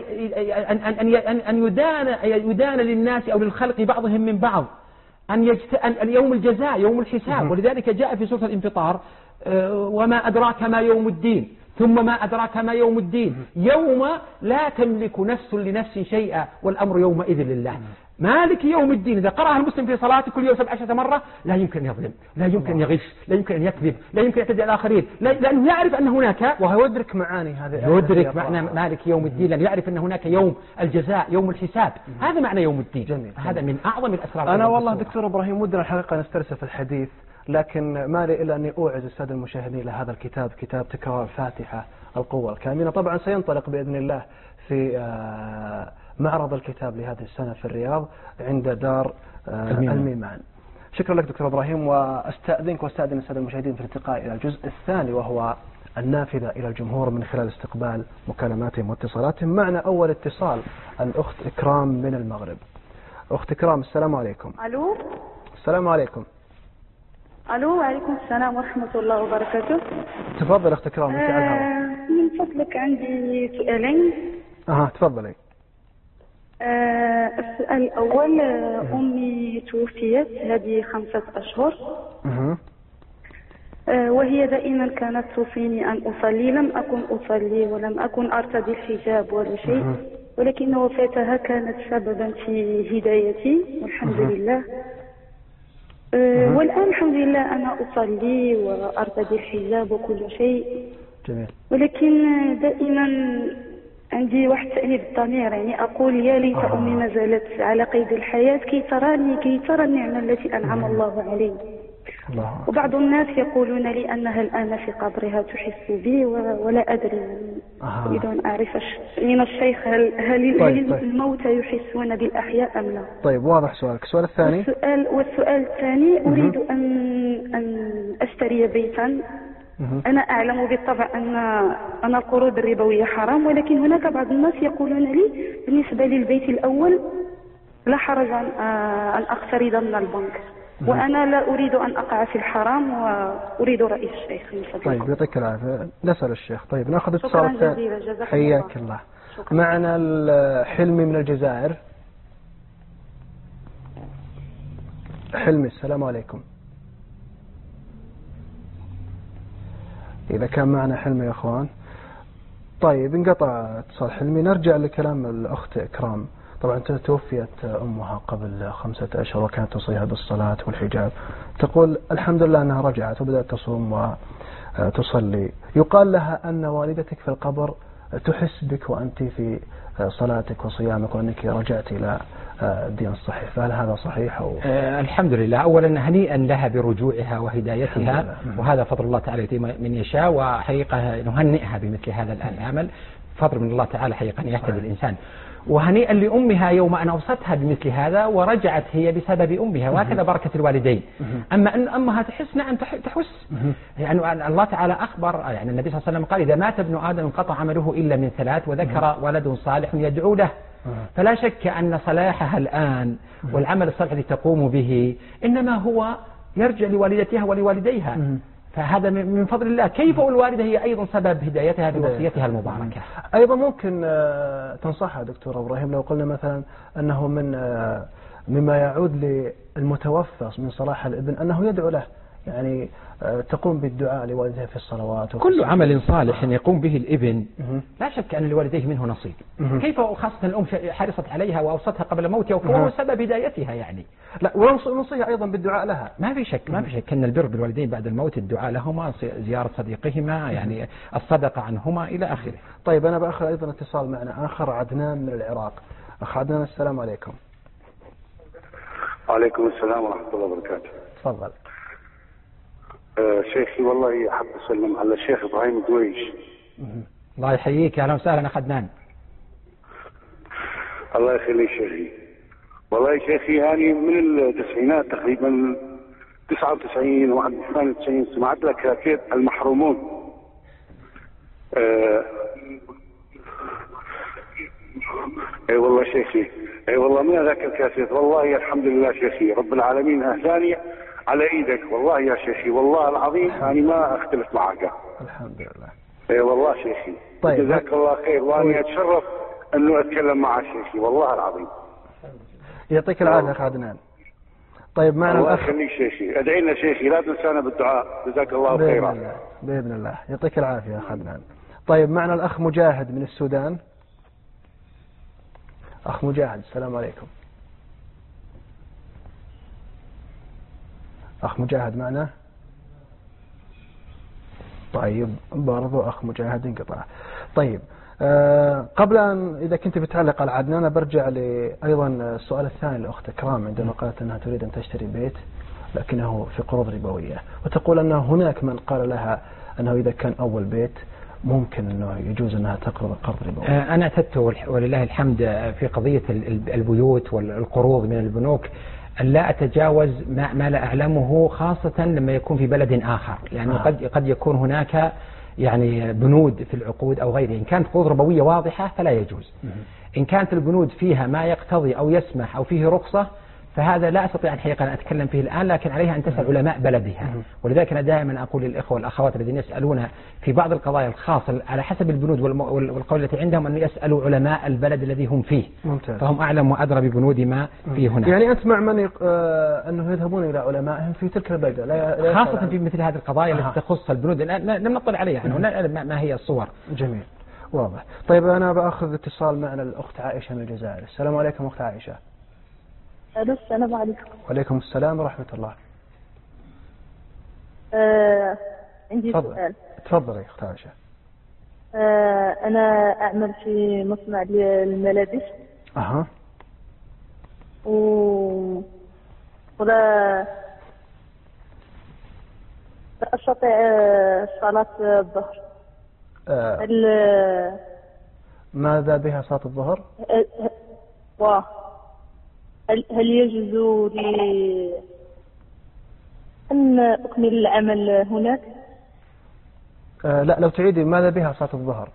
أن يدان للناس أو للخلق بعضهم من بعض، أن يوم الجزاء، يوم الحساب. ولذلك جاء في سورة الانفطار وما أدراك ما يوم الدين، ثم ما أدراك ما يوم الدين، يوم لا تملك نفس لنفس شيئا والأمر يومئذ لله. مالك يوم الدين إذا قرأها المسلم في صلاته كل يوم 17 مرة لا يمكن أن يظلم، لا يمكن أن يغش، لا يمكن أن يكذب، لا يمكن أن يعتدي على الآخرين، لأنه يعرف أن هناك، وهو يدرك معاني هذه، يدرك معنى مالك يوم الدين، لأنه يعرف أن هناك يوم الجزاء، يوم الحساب. هذا معنى يوم الدين. جميل. هذا من أعظم الأسرار. أنا والله دكتور إبراهيم ودنا الحقيقة نسترسل في الحديث، لكن ما لي إلا أني أوعز السادة المشاهدين لهذا الكتاب، كتاب تكرار الفاتحة القوة الكامنة. طبعا سينطلق بإذن الله في معرض الكتاب لهذه السنة في الرياض عند دار الميمان. شكرا لك دكتور إبراهيم، وأستأذنك واستأذن السادة المشاهدين في الانتقال إلى الجزء الثاني وهو النافذة إلى الجمهور من خلال استقبال مكالماتهم واتصالاتهم. معنا أول اتصال الأخت إكرام من المغرب. أخت إكرام السلام عليكم. ألو. السلام عليكم. الو، وعليكم السلام ورحمه الله وبركاته. تفضل اخت كرام انت على الهواء. من فضلك عندي سؤالين. تفضلي. السؤال الاول، امي توفيت هذه 5 أشهر. وهي دائما كانت توصيني ان اصلي. لم اكن اصلي ولم اكن ارتدي الحجاب ولا شيء، ولكن وفاتها كانت سببا في هدايتي والحمد لله. والآن الحمد لله أنا أصلي وأرتدي الحجاب وكل شيء. جميل. ولكن دائما عندي واحد تأنيب الضمير، يعني أقول يا ليت أمي ما زالت على قيد الحياة كي ترى النعمة التي أنعم الله علي. وبعض الناس يقولون لي أنها الآن في قبرها تحس بي ولا أدري. أريد أن أعرف من الشيخ هل الموتى يحسون بالأحياء أم لا؟ طيب واضح سؤالك. السؤال الثاني. والسؤال الثاني، أريد أن أشتري بيتا. أنا أعلم بالطبع أن القروض الربوية حرام، ولكن هناك بعض الناس يقولون لي بالنسبة للبيت الأول لا حرج أن أقترض من البنك، وأنا لا أريد أن أقع في الحرام وأريد رأي الشيخ. طيب يعطيك العافية. نسأل الشيخ. طيب نأخذ اتصال الثاني. حياك الله. معنا الحلمي من الجزائر. حلمي السلام عليكم. إذا كان معنا حلمي يا أخوان. طيب انقطع اتصال حلمي. نرجع لكلام الأخت إكرام. طبعا توفيت أمها قبل 5 أشهر وكانت توصيها بالصلاة والحجاب. تقول الحمد لله أنها رجعت وبدأت تصوم وتصلي. يقال لها أن والدتك في القبر تحس بك وأنت في صلاتك وصيامك وأنك رجعت إلى الدين الصحيح، فهل هذا صحيح؟ الحمد لله. أولا هنيئا لها برجوعها وهدايتها، وهذا فضل الله تعالى يؤتيه من يشاء، وحقيقة نهنئها بمثل هذا العمل. فضل من الله تعالى حقيقة أن يهتدي الإنسان. وهنيئا لأمها يوم أن أوصتها بمثل هذا ورجعت هي بسبب أمها، وهكذا بركة الوالدين. أما أن أمها تحس، نعم تحس. يعني الله تعالى أخبر، يعني النبي صلى الله عليه وسلم قال إذا مات ابن آدم انقطع عمله إلا من 3 وذكر ولد صالح يدعو له. فلا شك أن صلاحها الآن والعمل الصالح الذي تقوم به إنما هو يرجع لوالدتها ولوالديها، فهذا من فضل الله. كيف والوالدة هي أيضا سبب هدايتها بوصيتها المباركة. أيضا ممكن تنصحها دكتور إبراهيم لو قلنا مثلا أنه مما يعود للمتوفى من صلاح الابن أنه يدعو له، يعني تقوم بالدعاء لوالديه في الصلوات. كل عمل صالح يقوم به الابن لا شك أن لوالديه منه نصيب. كيف خاصة الأم حرصت عليها وأوصتها قبل موتها وهو سبب هدايتها يعني. لا ونوصيها أيضا بالدعاء لها. ما في شك أن البر بالوالدين بعد الموت، الدعاء لهما، زيارة صديقهما، يعني الصدقة عنهما إلى آخره. طيب أنا بأخذ أيضا اتصال معنا آخر، عدنان من العراق. أخ عدنان السلام عليكم. وعليكم السلام ورحمة الله وبركاته. تفضل. شيخي والله أحب أسلم على الشيخ إبراهيم الدويش. الله يحييك، أهلا وسهلا أخ عدنان. الله يخليك شيخي. والله شيخي يعني من التسعينات تقريبا 99 و 98 سمعت لك كاسيت المحرومون. اي والله شيخي، اي والله من ذاك الكاسيت والله الحمد لله شيخي رب العالمين اهداني على ايدك والله يا شيخي، والله العظيم يعني ما اختلف معك. الحمد لله. اي والله شيخي. طيب جزاك الله خير، واني اتشرف انه اتكلم مع شيخي والله العظيم. يعطيك العافيه اخ عدنان. طيب معنا الله الاخ. يخليك شيخي، ادعي لنا شيخي لا تنسانا بالدعاء، جزاك الله خيرا. باذن الله يعطيك العافيه اخ عدنان. طيب معنا الاخ مجاهد من السودان. اخ مجاهد السلام عليكم. اخ مجاهد معنا؟ طيب برضو اخ مجاهد انقطع. طيب قبل أن إذا كنت بتعلق على عدنان برجع أيضا السؤال الثاني لأخت إكرام عندما قالت أنها تريد أن تشتري بيت لكنه في قروض ربوية، وتقول أن هناك من قال لها أنه إذا كان أول بيت ممكن أنه يجوز أنها تقرض قرض ربوي. أنا اعتدت ولله الحمد في قضية البيوت والقروض من البنوك أن لا أتجاوز ما لا أعلمه، خاصة لما يكون في بلد آخر، لأنه قد يكون هناك يعني بنود في العقود أو غيره. إن كانت قروض ربوية واضحة فلا يجوز. إن كانت البنود فيها ما يقتضي أو يسمح أو فيه رخصة فهذا لا أستطيع الحقيقة أن أتكلم فيه الآن، لكن عليها أن تسأل علماء بلدها. ولذلك أنا دائما أقول للإخوة والأخوات الذين يسألون في بعض القضايا الخاصة على حسب البنود والقول التي عندهم أن يسألوا علماء البلد الذي هم فيه. ممتاز. فهم أعلم وأدرى ببنود ما فيه هناك. يعني أنت مع من أنه يذهبون إلى علمائهم في تلك البلدة، لا خاصة في مثل هذه القضايا التي تخص البنود، لم نطلع عليها ما هي الصور. جميل، واضح. طيب أنا بأخذ اتصال معنا الأخت عائشة من الجزائر. السلام عليكم أخت عائشة. السلام عليكم. وعليكم السلام ورحمة الله. عندي سؤال. تفضلي أخت عائشة. أنا أعمل في مصنع للملابس. ولا أستطيع صلاة الظهر. ماذا بها صلاة الظهر؟ هل يجوز لي أن أكمل العمل هناك؟ لا، لو تعيدي ماذا بها صلاة الظهر؟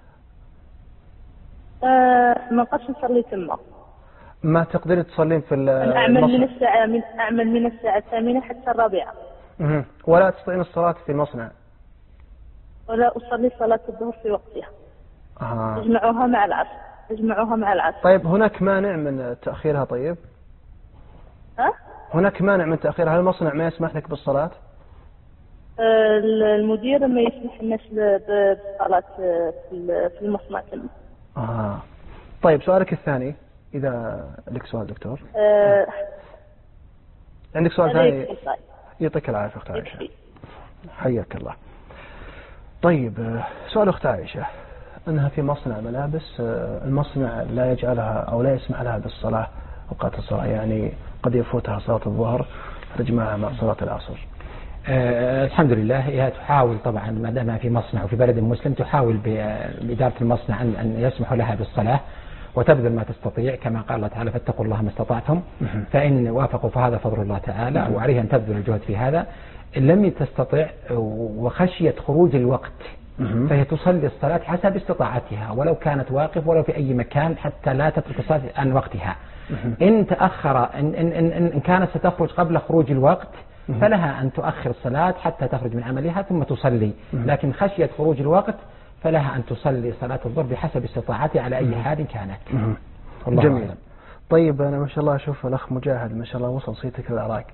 ما قدش نصلي ثم. ما تقدري تصلين في أعمل من الساعة 8 حتى 4. ولا تستطيعين الصلاة في المصنع؟ ولا أصلي صلاة الظهر في وقتها. أجمعها مع العصر. طيب هناك مانع من تأخيرها؟ طيب هناك مانع من تأخيرها؟ هل المصنع ما يسمح لك بالصلاة؟ المدير ما يسمح لناش بالصلاة في المصنع كله. طيب سؤالك الثاني، إذا لك سؤال دكتور. عندك سؤال ثاني؟ يعطيك العافية أخت عائشة، حياك الله. طيب سؤال أخت عائشة، أنها في مصنع ملابس، المصنع لا يجعلها أو لا يسمح لها بالصلاة أوقات الصلاة، يعني قد يفوتها صلاة الظهر تجمعها مع صلاة العصر. الحمد لله هي تحاول طبعا ما دام في مصنع وفي بلد مسلم، تحاول بإدارة المصنع أن يسمحوا لها بالصلاة وتبذل ما تستطيع، كما قال الله تعالى فاتقوا الله ما استطعتم. فإن وافقوا فهذا فضل الله تعالى، وعليها أن تبذل الجهد في هذا. إن لم تستطع وخشيت خروج الوقت فهي تصلي الصلاة حسب استطاعتها، ولو كانت واقف ولو في أي مكان، حتى لا تترك الصلاة عن وقتها. إن تأخر إن كانت ستخرج قبل خروج الوقت فلها أن تؤخر الصلاة حتى تخرج من عملها ثم تصلي، لكن خشيت خروج الوقت فلها أن تصلي صلاة الظهر بحسب استطاعتها على أي حال كانت. جميل. طيب أنا ما شاء الله أشوف الأخ مجاهد ما شاء الله وصل صيتك العراق.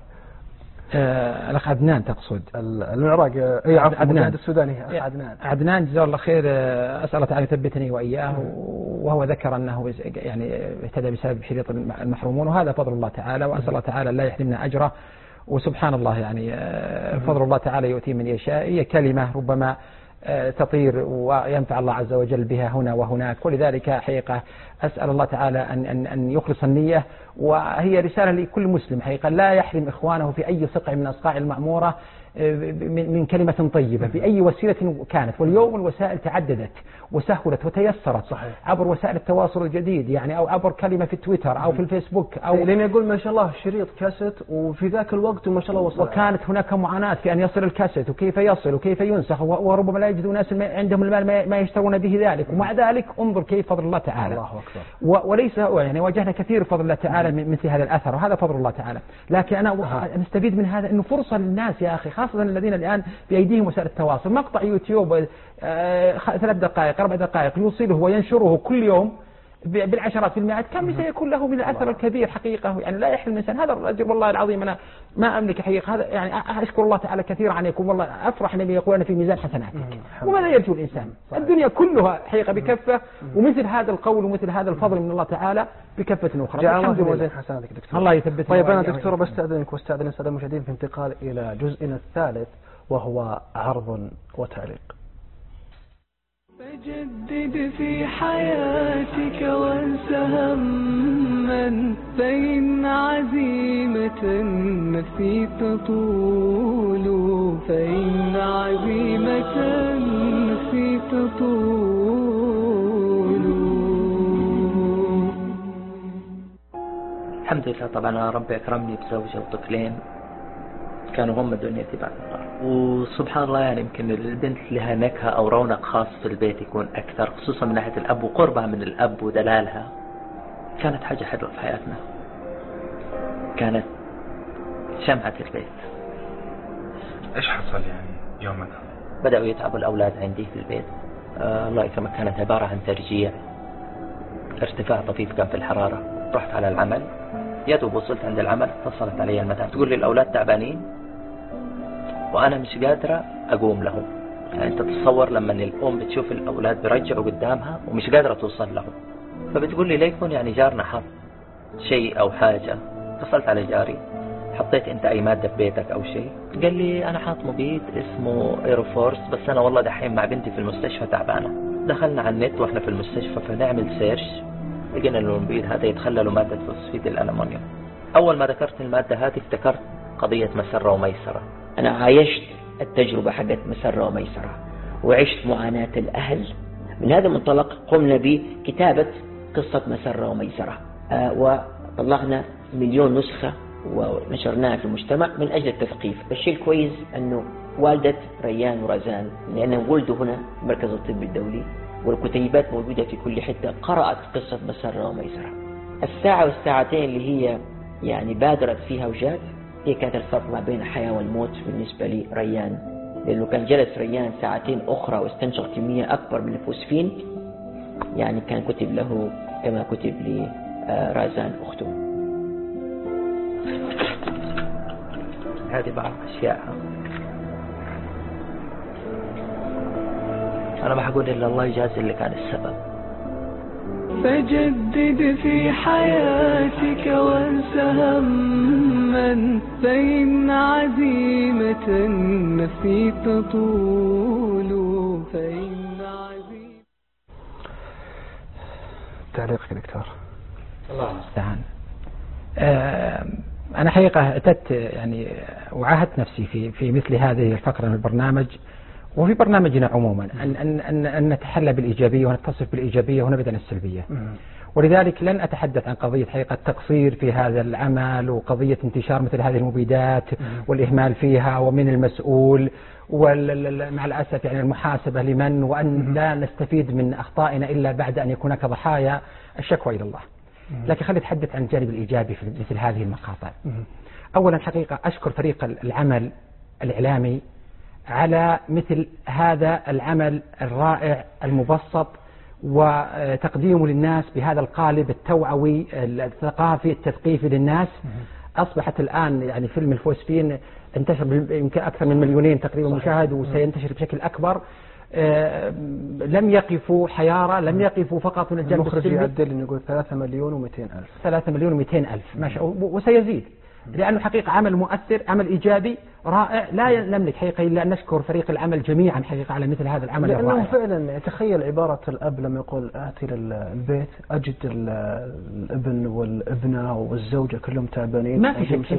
الأخ عدنان تقصد؟ العراق. أي عفوا، مجاهد السوداني. أخ عدنان جزاه الله خير، أسأل الله تعالى يثبتني وإياه. وهو ذكر أنه يعني اهتدى بسبب شريط المحرومون، وهذا فضل الله تعالى، وأسأل الله تعالى لا يحرمنا أجره. وسبحان الله يعني فضل الله تعالى يؤتي من يشاء. هي كلمة ربما تطير وينفع الله عز وجل بها هنا وهناك، ولذلك حقيقة أسأل الله تعالى أن يخلص النية. وهي رسالة لكل مسلم حقيقة لا يحرم إخوانه في أي صقع من أصقاع المعمورة من كلمة طيبة بأي وسيلة كانت. واليوم الوسائل تعددت وسهلت وتيسرت. صحيح. عبر وسائل التواصل الجديد، يعني أو عبر كلمة في تويتر أو في الفيسبوك أو لين يقول ما شاء الله شريط كاسيت وفي ذاك الوقت وما شاء الله وصل. وكانت هناك معاناة في أن يصل الكاسيت وكيف يصل وكيف ينسخ، وربما لا يجدون ناس عندهم المال ما يشترون به ذلك. ومع ذلك انظر كيف فضل الله تعالى. الله أكبر. وليس يعني واجهنا كثير فضل الله تعالى من مثل هذا الأثر، وهذا فضل الله تعالى. لكن أنا نستفيد من هذا أنه فرصة للناس يا أخي، خاصة الذين الآن بأيديهم وسائل التواصل. مقطع يوتيوب 3 دقائق 4 دقائق يوصله وينشره كل يوم بالعشرات بالمئات، كم سيكون له من الأثر الكبير حقيقة. يعني لا يحرم الإنسان هذا الأجر والله العظيم. أنا ما أملك حقيقة هذا، يعني أشكر الله تعالى كثيرا عن يكون والله أفرح النبي يقول أنا في ميزان حسناتك. وماذا يرجو الإنسان؟ الدنيا كلها حقيقة بكفة، ومثل هذا القول ومثل هذا الفضل من الله تعالى بكفة أخرى. الحمد لله. حسناتك دكتور. الله يثبتك. طيب أنا دكتور بستأذنك واستأذن السادة المشاهدين في انتقال إلى جزئنا الثالث وهو عرض وتعليق. فجدد في حياتك وانس هما، فإن عزيمة النفس تطول، فإن عزيمة النفس تطول. الحمد لله. طبعا أنا ربي أكرمني بزوجة وطفلين كانوا هم دنيتي بعد النار. وسبحان الله يعني يمكن البنت لها نكهة أو رونق خاص في البيت يكون أكثر، خصوصا من ناحية الأب وقربها من الأب ودلالها. كانت حاجة حلوة في حياتنا. كانت شمعة البيت. إيش حصل يعني يومنا؟ بدأوا يتعبوا الأولاد عندي في البيت. الله يكرمك، كانت عبارة عن ترجيع، ارتفاع طفيف كان في الحرارة. رحت على العمل، يدوب وصلت عند العمل اتصلت علي المدام تقول لي الأولاد تعبانين وأنا مش قادرة أقوم لهم. يعني أنت تتصور لما الأم بتشوف الأولاد برجعوا قدامها ومش قادرة توصل لهم، فبتقول لي ليكن يعني جارنا حط شيء أو حاجة. اتصلت على جاري، حطيت أنت أي مادة في بيتك أو شيء؟ قال لي أنا حاط مبيد اسمه ايروفورس، بس أنا والله دحين مع بنتي في المستشفى تعبانة. دخلنا على النت وإحنا في المستشفى فنعمل سيرش، لقينا المبيد هذا يتخلى له مادة فوسفيد الألمنيوم. أول ما ذكرت المادة هذه افتكرت قضية مسرة وميسرة. أنا عايشت التجربة حقت مسرة وميسرة وعشت معاناة الأهل. من هذا المنطلق قمنا بكتابة قصة مسرة وميسرة، وطلعنا 1,000,000 نسخة ونشرناها في المجتمع من أجل التثقيف. الشيء الكويس أنه والدة ريان ورزان لأنهم ولدوا هنا في مركز الطب الدولي والكتيبات موجودة في كل حتة، قرأت قصة مسرة وميسرة. الساعة والساعتين اللي هي يعني بادرت فيها وجات هي كانت الفرق ما بين الحياة والموت بالنسبة لي ريان، لأنه كان جلس ريان ساعتين أخرى واستنشق كمية أكبر من الفوسفين، يعني كان كتب له كما كتب لرازان أخته. هذه بعض أشياء أنا ما حقول إلا الله يجازي اللي كان السبب. فجدد في حياتك وانس هما، فإن عزيمة النفس تطول. فإن عزيمة. تعليقك دكتور؟ الله المستعان. أنا حقيقة اعتدت يعني وعاهدت نفسي في مثل هذه الفقرة من البرنامج وفي برنامجنا عموما أن نتحلى بالإيجابية ونتصف بالإيجابية ونبعد عن السلبية. ولذلك لن أتحدث عن قضية حقيقة التقصير في هذا العمل وقضية انتشار مثل هذه المبيدات والإهمال فيها ومن المسؤول، ومع الأسف يعني المحاسبة لمن، وأن لا نستفيد من أخطائنا إلا بعد أن يكون كضحايا، الشكوى إلى الله. لكن خلينا نتحدث عن الجانب الإيجابي في مثل هذه المقاطع. أولا حقيقة أشكر فريق العمل الإعلامي على مثل هذا العمل الرائع المبسط وتقديمه للناس بهذا القالب التوعوي الثقافي التثقيفي للناس. أصبحت الآن يعني فيلم الفوسفين انتشر يمكن أكثر من 2,000,000 تقريبا مشاهد وسينتشر بشكل أكبر. لم يقفوا حيارى، لم يقفوا فقط من الجانب السلبي. المخرج يعدل إنه يقول 3,200,000 3,200,000 ما شاء الله، وسيزيد لأنه حقيقة عمل مؤثر، عمل إيجابي رائع. لا نملك حقيقة إلا أن نشكر فريق العمل جميعا حقيقة على مثل هذا العمل الرائع. لأنه فعلا تخيل عبارة الأب لما يقول آتي للبيت أجد الابن والابنة والزوجة كلهم تعبانين. ما في شك.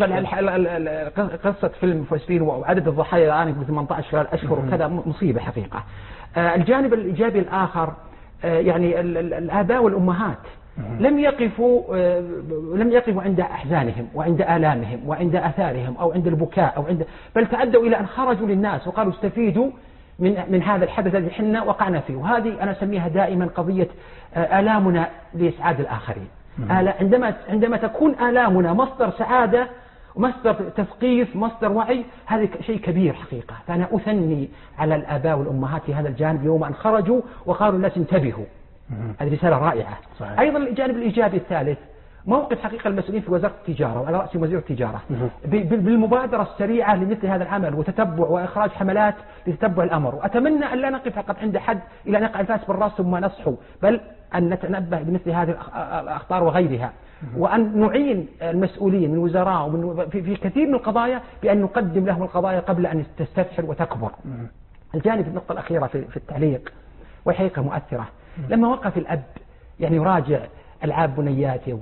قصة فيلم فوسفين وعدد الضحايا الآن 18 أشهر وكذا مصيبة حقيقة. الجانب الإيجابي الآخر يعني الآباء والأمهات لم يقفوا عند أحزانهم وعند آلامهم وعند آثارهم أو عند البكاء أو بل تعدوا إلى أن خرجوا للناس وقالوا استفيدوا من هذا الحدث الذي حنا وقعنا فيه. وهذه أنا أسميها دائما قضية آلامنا لإسعاد الآخرين. عندما تكون آلامنا مصدر سعادة ومصدر تثقيف مصدر وعي، هذا شيء كبير حقيقة. فأنا أثني على الآباء والأمهات في هذا الجانب يوم أن خرجوا وقالوا الناس انتبهوا. هذه رسالة رائعة. صحيح. أيضا الجانب الإيجابي الثالث موقف حقيقة المسؤولين في وزارة التجارة وعلى رأس وزير التجارة بالمبادرة السريعة لمثل هذا العمل وتتبع وإخراج حملات لتتبع الأمر. وأتمنى أن لا نقف فقط عند حد إلى نقع الفاس بالرأس ثم نصحو، بل أن نتنبه بمثل هذه الأخطار وغيرها، وأن نعين المسؤولين من وزراء في كثير من القضايا بأن نقدم لهم القضايا قبل أن تستفحل وتكبر. الجانب النقطة الأخيرة في التعليق وحقيقة مؤثرة، لما وقف الأب يعني يراجع ألعاب بنياته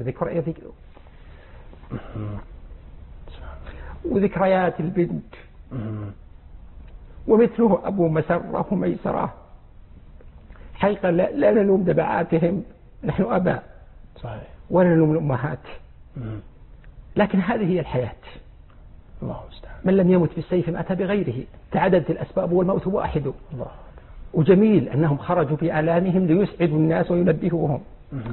وذكريات البنت ومثله أبو مسرة وميسرة، حقيقة لا نلوم دبعاتهم، نحن أباء صحيح ولا نلوم الأمهات، لكن هذه هي الحياة. الله مستعان. من لم يمت بالسيف مات بغيره، تعددت الأسباب والموت واحد. الله. وجميل أنهم خرجوا بآلامهم ليسعدوا الناس وينبهوهم.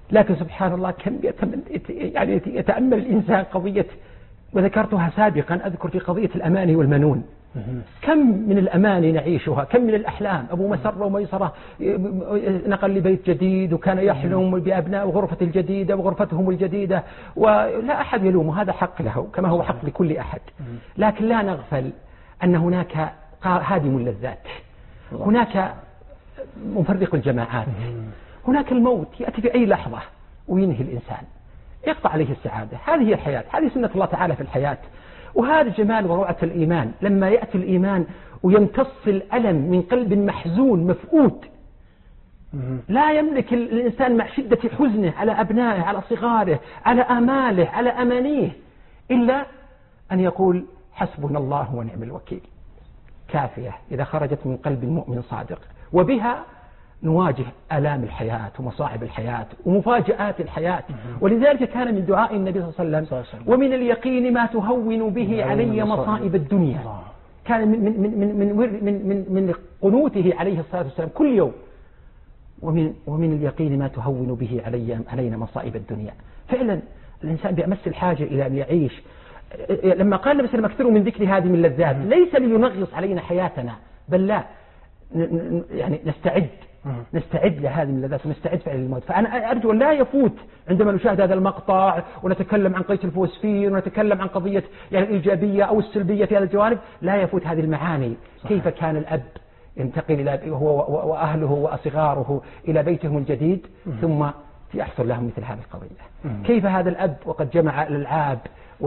لكن سبحان الله كم يعني يتأمل الإنسان قضية، وذكرتها سابقا، أذكر في قضية الأماني والمنون، كم من الأماني نعيشها، كم من الأحلام. أبو مسرة وميسرة نقل لبيت جديد وكان يحلم بأبناء غرفة الجديدة وغرفتهم الجديدة، ولا أحد يلومه، هذا حق له كما هو حق لكل أحد. لكن لا نغفل أن هناك هادم اللذات، هناك مفرق الجماعات، هناك الموت يأتي في أي لحظة وينهي الإنسان، يقطع عليه السعادة. هذه هي الحياة، هذه سنة الله تعالى في الحياة. وهذا جمال وروعة الإيمان، لما يأتي الإيمان ويمتص الألم من قلب محزون مفقود، لا يملك الإنسان مع شدة حزنه على أبنائه، على صغاره، على آماله، على أمانيه، إلا أن يقول حسبنا الله ونعم الوكيل، كافية إذا خرجت من قلب مؤمن صادق، وبها نواجه آلام الحياة ومصاعب الحياة ومفاجآت الحياة. ولذلك كان من دعاء النبي صلى الله عليه وسلم ومن اليقين ما تهون به علي مصائب الدنيا. كان من قنوته عليه الصلاة والسلام كل يوم ومن اليقين ما تهون به علينا مصائب الدنيا. فعلا الإنسان بأمس الحاجة إلى أن يعيش. لما قال النبي صلى الله عليه وسلم اكثروا من ذكر هذه من اللذات، ليس لينغص علينا حياتنا، بل لا، يعني نستعد لهذه اللذات ونستعد فعلا للموت. فأنا أرجو أن لا يفوت عندما نشاهد هذا المقطع ونتكلم عن قضية الفوسفين ونتكلم عن قضية يعني الإيجابية أو السلبية في هذا الجوانب، لا يفوت هذه المعاني. صحيح. كيف كان الأب ينتقل هو وأهله وأصغاره إلى بيتهم الجديد ثم يحصل لهم مثل هذه القضية. كيف هذا الأب وقد جمع الألعاب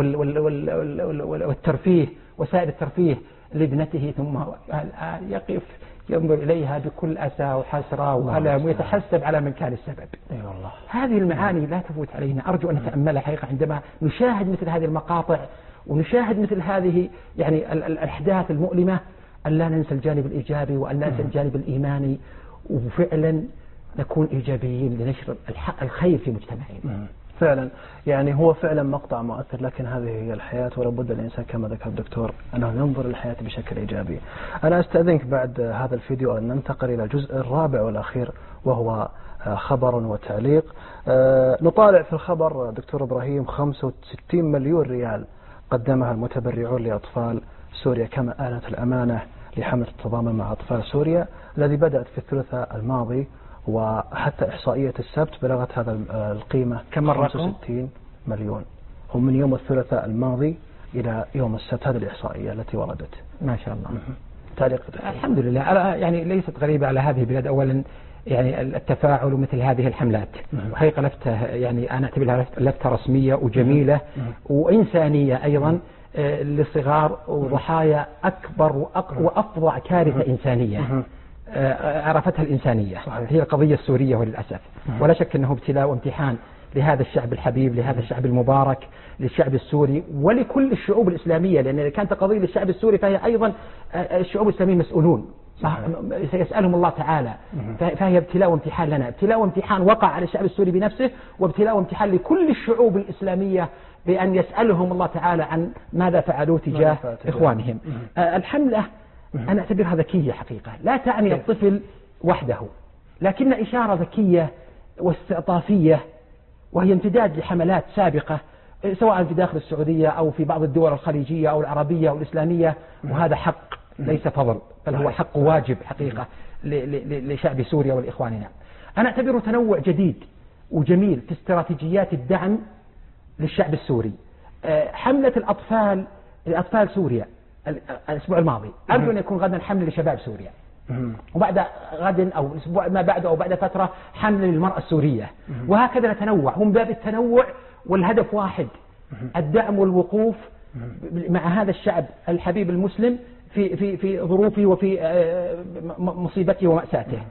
والترفيه وسائر الترفيه لابنته، ثم الآن يقف ينظر إليها بكل أسى وحسرة وألم ويتحسب على من كان السبب. والله. هذه المعاني لا تفوت علينا، أرجو أن نتأملها حقيقة عندما نشاهد مثل هذه المقاطع ونشاهد مثل هذه يعني الأحداث المؤلمة، أن لا ننسى الجانب الإيجابي وأن لا ننسى الجانب الإيماني، وفعلا نكون إيجابيين لنشر الخير في مجتمعنا. فعلا يعني هو فعلا مقطع مؤثر، لكن هذه هي الحياة، ولابد الإنسان كما ذكر الدكتور أنه ينظر للحياة بشكل إيجابي. أنا أستأذنك بعد هذا الفيديو أن ننتقل إلى الجزء الرابع والأخير، وهو خبر وتعليق. نطالع في الخبر دكتور إبراهيم 65 مليون ريال قدمها المتبرعون لأطفال سوريا كما آلت الأمانة لحملة التضامن مع أطفال سوريا الذي بدأت في الثلاثاء الماضي، وحتى إحصائية السبت بلغت هذا القيمة كم 65 مليون، هم من يوم الثلاثاء الماضي إلى يوم السبت. هذه الإحصائية التي وردت. ما شاء الله. تعليق. الحمد لله. يعني ليست غريبة على هذه البلاد أولا يعني التفاعل مثل هذه الحملات، وحقيقة لفتة يعني أنا أعتبرها لفتة رسمية وجميلة وإنسانية أيضا للصغار وضحايا أكبر وأفظع كارثة إنسانية عرفتها الإنسانية. صحيح. هي القضية السورية وللأسف. ولا شك أنه ابتلاء وامتحان لهذا الشعب الحبيب، لهذا الشعب المبارك، للشعب السوري ولكل الشعوب الإسلامية، لأن إذا كانت قضية للشعب السوري فهي أيضا الشعوب الإسلامية مسؤولون. سيسألهم الله تعالى. فهي ابتلاء وامتحان لنا، ابتلاء وامتحان وقع على الشعب السوري بنفسه، وابتلاء وامتحان لكل الشعوب الإسلامية بأن يسألهم الله تعالى عن ماذا فعلوا تجاه إخوانهم. الحملة أنا أعتبرها ذكية حقيقة، لا تعني الطفل وحده، لكن إشارة ذكية واستعطافية، وهي امتداد لحملات سابقة سواء في داخل السعودية أو في بعض الدول الخليجية أو العربية أو الإسلامية. وهذا حق ليس فضل، بل هو حق واجب حقيقة لشعب سوريا والإخواننا. أنا أعتبره تنوع جديد وجميل في استراتيجيات الدعم للشعب السوري. حملة الأطفال سوريا الأسبوع الماضي، أرجو أن يكون غدا حمل لشباب سوريا، وبعد غد أو الأسبوع ما بعده أو بعد فترة حمل للمرأة السورية، وهكذا نتنوع. هم باب التنوع والهدف واحد، الدعم والوقوف مع هذا الشعب الحبيب المسلم في ظروفه وفي مصيبته ومأساته.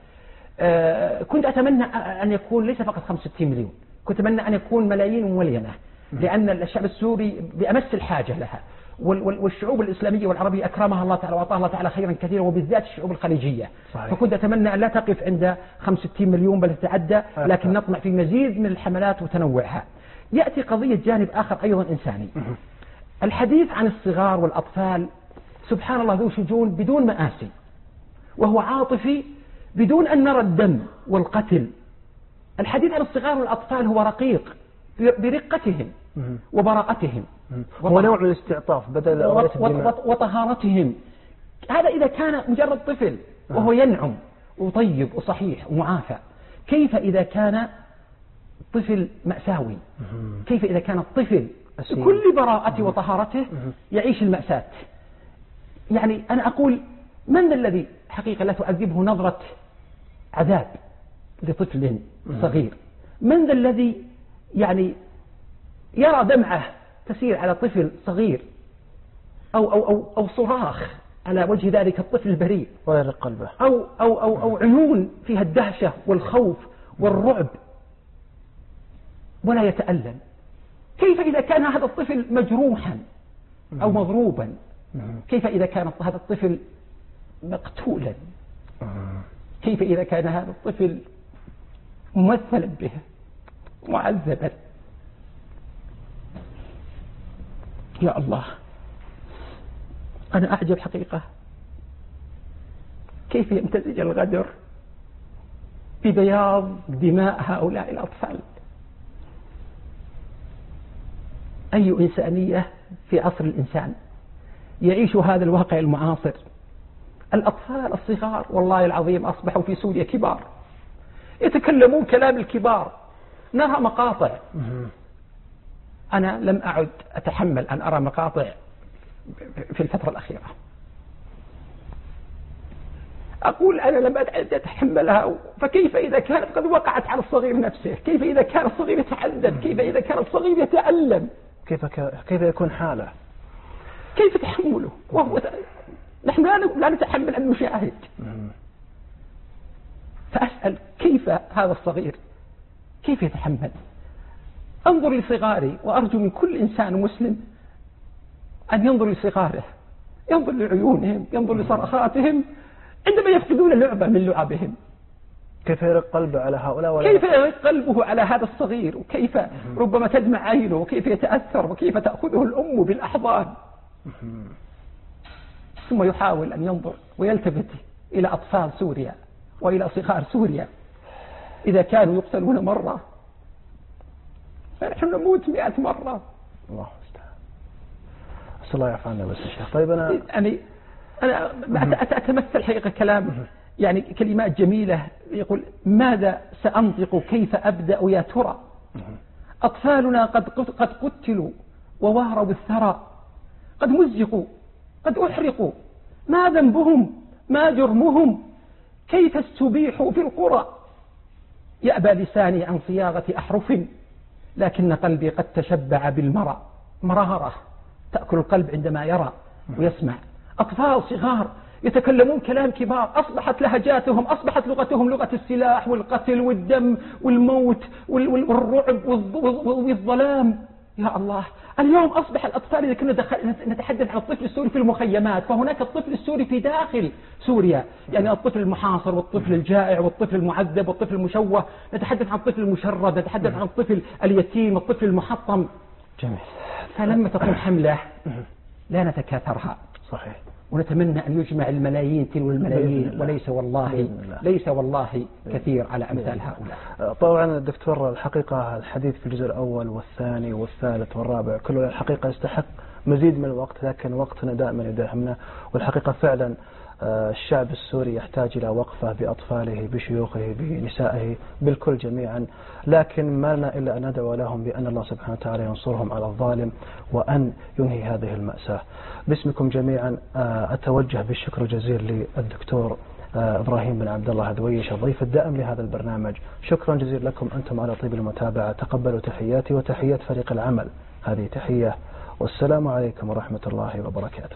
كنت أتمنى أن يكون ليس فقط 65 مليون، كنت أتمنى أن يكون ملايين ومليونة، لأن الشعب السوري بأمس الحاجة لها، والشعوب الإسلامية والعربية أكرمها الله تعالى وأعطاها الله تعالى خيرا كثيرا، وبالذات الشعوب الخليجية. صحيح. فكنت أتمنى أن لا تقف عند 65 مليون بل تتعدى، لكن نطمع في مزيد من الحملات وتنوعها. يأتي قضية جانب آخر أيضا إنساني، الحديث عن الصغار والأطفال سبحان الله ذو شجون بدون مآسي، وهو عاطفي بدون أن نرى الدم والقتل الحديث عن الصغار والأطفال هو رقيق برقتهم وبراءتهم هو نوع من الاستعطاف بدل وطهارتهم. هذا إذا كان مجرد طفل وهو ينعم وطيب وصحيح ومعافى، كيف إذا كان طفل مأساوي؟ كيف إذا كان الطفل بكل براءته وطهارته يعيش المأساة؟ يعني أنا أقول من الذي حقيقة لا تعذبه نظرة عذاب لطفل صغير؟ من ذا الذي يعني يرى دمعة تسير على طفل صغير أو صراخ على وجه ذلك الطفل البريء ويرق قلبه، أو عيون فيها الدهشة والخوف والرعب ولا يتألم؟ كيف إذا كان هذا الطفل مجروحا أو مضروبا؟ كيف إذا كان هذا الطفل مقتولا؟ كيف إذا كان هذا الطفل ممثلا به معذبا؟ يا الله، أنا أعجب حقيقة كيف يمتزج الغدر ببياض دماء هؤلاء الأطفال. أي إنسانية في عصر الإنسان يعيش هذا الواقع المعاصر؟ الأطفال الصغار والله العظيم أصبحوا في سوريا كبار، يتكلمون كلام الكبار. نرى مقاطع، أنا لم أعد أتحمل أن أرى مقاطع في الفترة الأخيرة، أقول أنا لم أعد أتحملها. فكيف إذا كانت قد وقعت على الصغير نفسه؟ كيف إذا كان الصغير يتعذب؟ كيف إذا كان الصغير يتألم؟ كيف يكون حاله؟ كيف تحمله وهو نحن لا نتحمل أن نشاهد. فأسأل كيف هذا الصغير كيف يتحمل؟ انظر لصغاري، وأرجو من كل إنسان مسلم أن ينظر لصغاره، ينظر لعيونهم، ينظر لصرخاتهم عندما يفقدون لعبة من لعبهم. كيف يرق قلبه على هؤلاء؟ كيف يرق قلبه على هذا الصغير؟ وكيف ربما تدمع عينه، وكيف يتأثر، وكيف تأخذه الأم بالأحضان، ثم يحاول أن ينظر ويلتفت إلى أطفال سوريا وإلى صغار سوريا إذا كانوا يقتلون مرة فنحن نموت 100 مرة. الله استعان. أسأل الله يعفو عنا. بس الشيخ طيب أنا أتمثل حقيقة كلام يعني كلمات جميلة، يقول ماذا سأنطق كيف أبدأ يا ترى؟ أطفالنا قد قتلوا وواروا الثرى، قد مزقوا قد أحرقوا، ما ذنبهم ما جرمهم، كيف استبيحوا في القرى؟ يأبى لساني عن صياغة أحرف، لكن قلبي قد تشبع بالمرى. مرارة تأكل القلب عندما يرى ويسمع. أطفال صغار يتكلمون كلام كبار، أصبحت لهجاتهم، أصبحت لغتهم لغة السلاح والقتل والدم والموت والرعب والظلام. يا الله، اليوم أصبح الأطفال إذا كنا نتحدث عن الطفل السوري في المخيمات، فهناك الطفل السوري في داخل سوريا، يعني الطفل المحاصر والطفل الجائع والطفل المعذب والطفل المشوه، نتحدث عن الطفل المشرد، نتحدث عن الطفل اليتيم والطفل المحطم. جميل. فلما تكون حملة لا نتكاثرها. صحيح. ونتمنى أن يجمع الملايين تلو الملايين، وليس والله كثير على أمثال هؤلاء. طبعا الدكتور الحقيقة الحديث في الجزء الأول والثاني والثالث والرابع كله الحقيقة يستحق مزيد من الوقت، لكن وقتنا دائما يداهمنا. والحقيقة فعلا الشعب السوري يحتاج إلى وقفة بأطفاله بشيوخه بنسائه بالكل جميعا، لكن ما لنا إلا أن ندعو لهم بأن الله سبحانه وتعالى ينصرهم على الظالم وأن ينهي هذه المأساة. باسمكم جميعا أتوجه بالشكر الجزيل للدكتور إبراهيم بن عبد الله هدويش الضيف الدائم لهذا البرنامج. شكرا جزيلا لكم أنتم على طيب المتابعة. تقبلوا تحياتي وتحيات فريق العمل. هذه تحية، والسلام عليكم ورحمة الله وبركاته.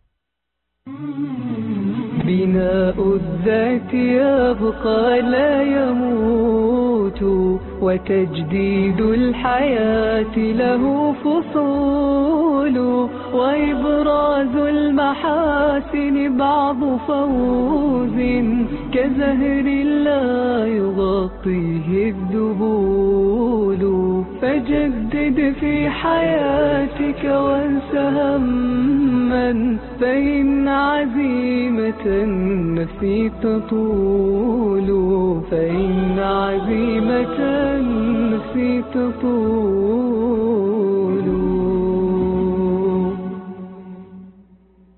بناء الذات يبقى لا يموت، وتجديد الحياة له فصول، وإبراز المحاسن بعض فوز، كزهر لا يغطيه الذبول. فجدد في حياتك وانس هما، فإن عزيمة النفس تطول، فإن عزيمة النفس تطول.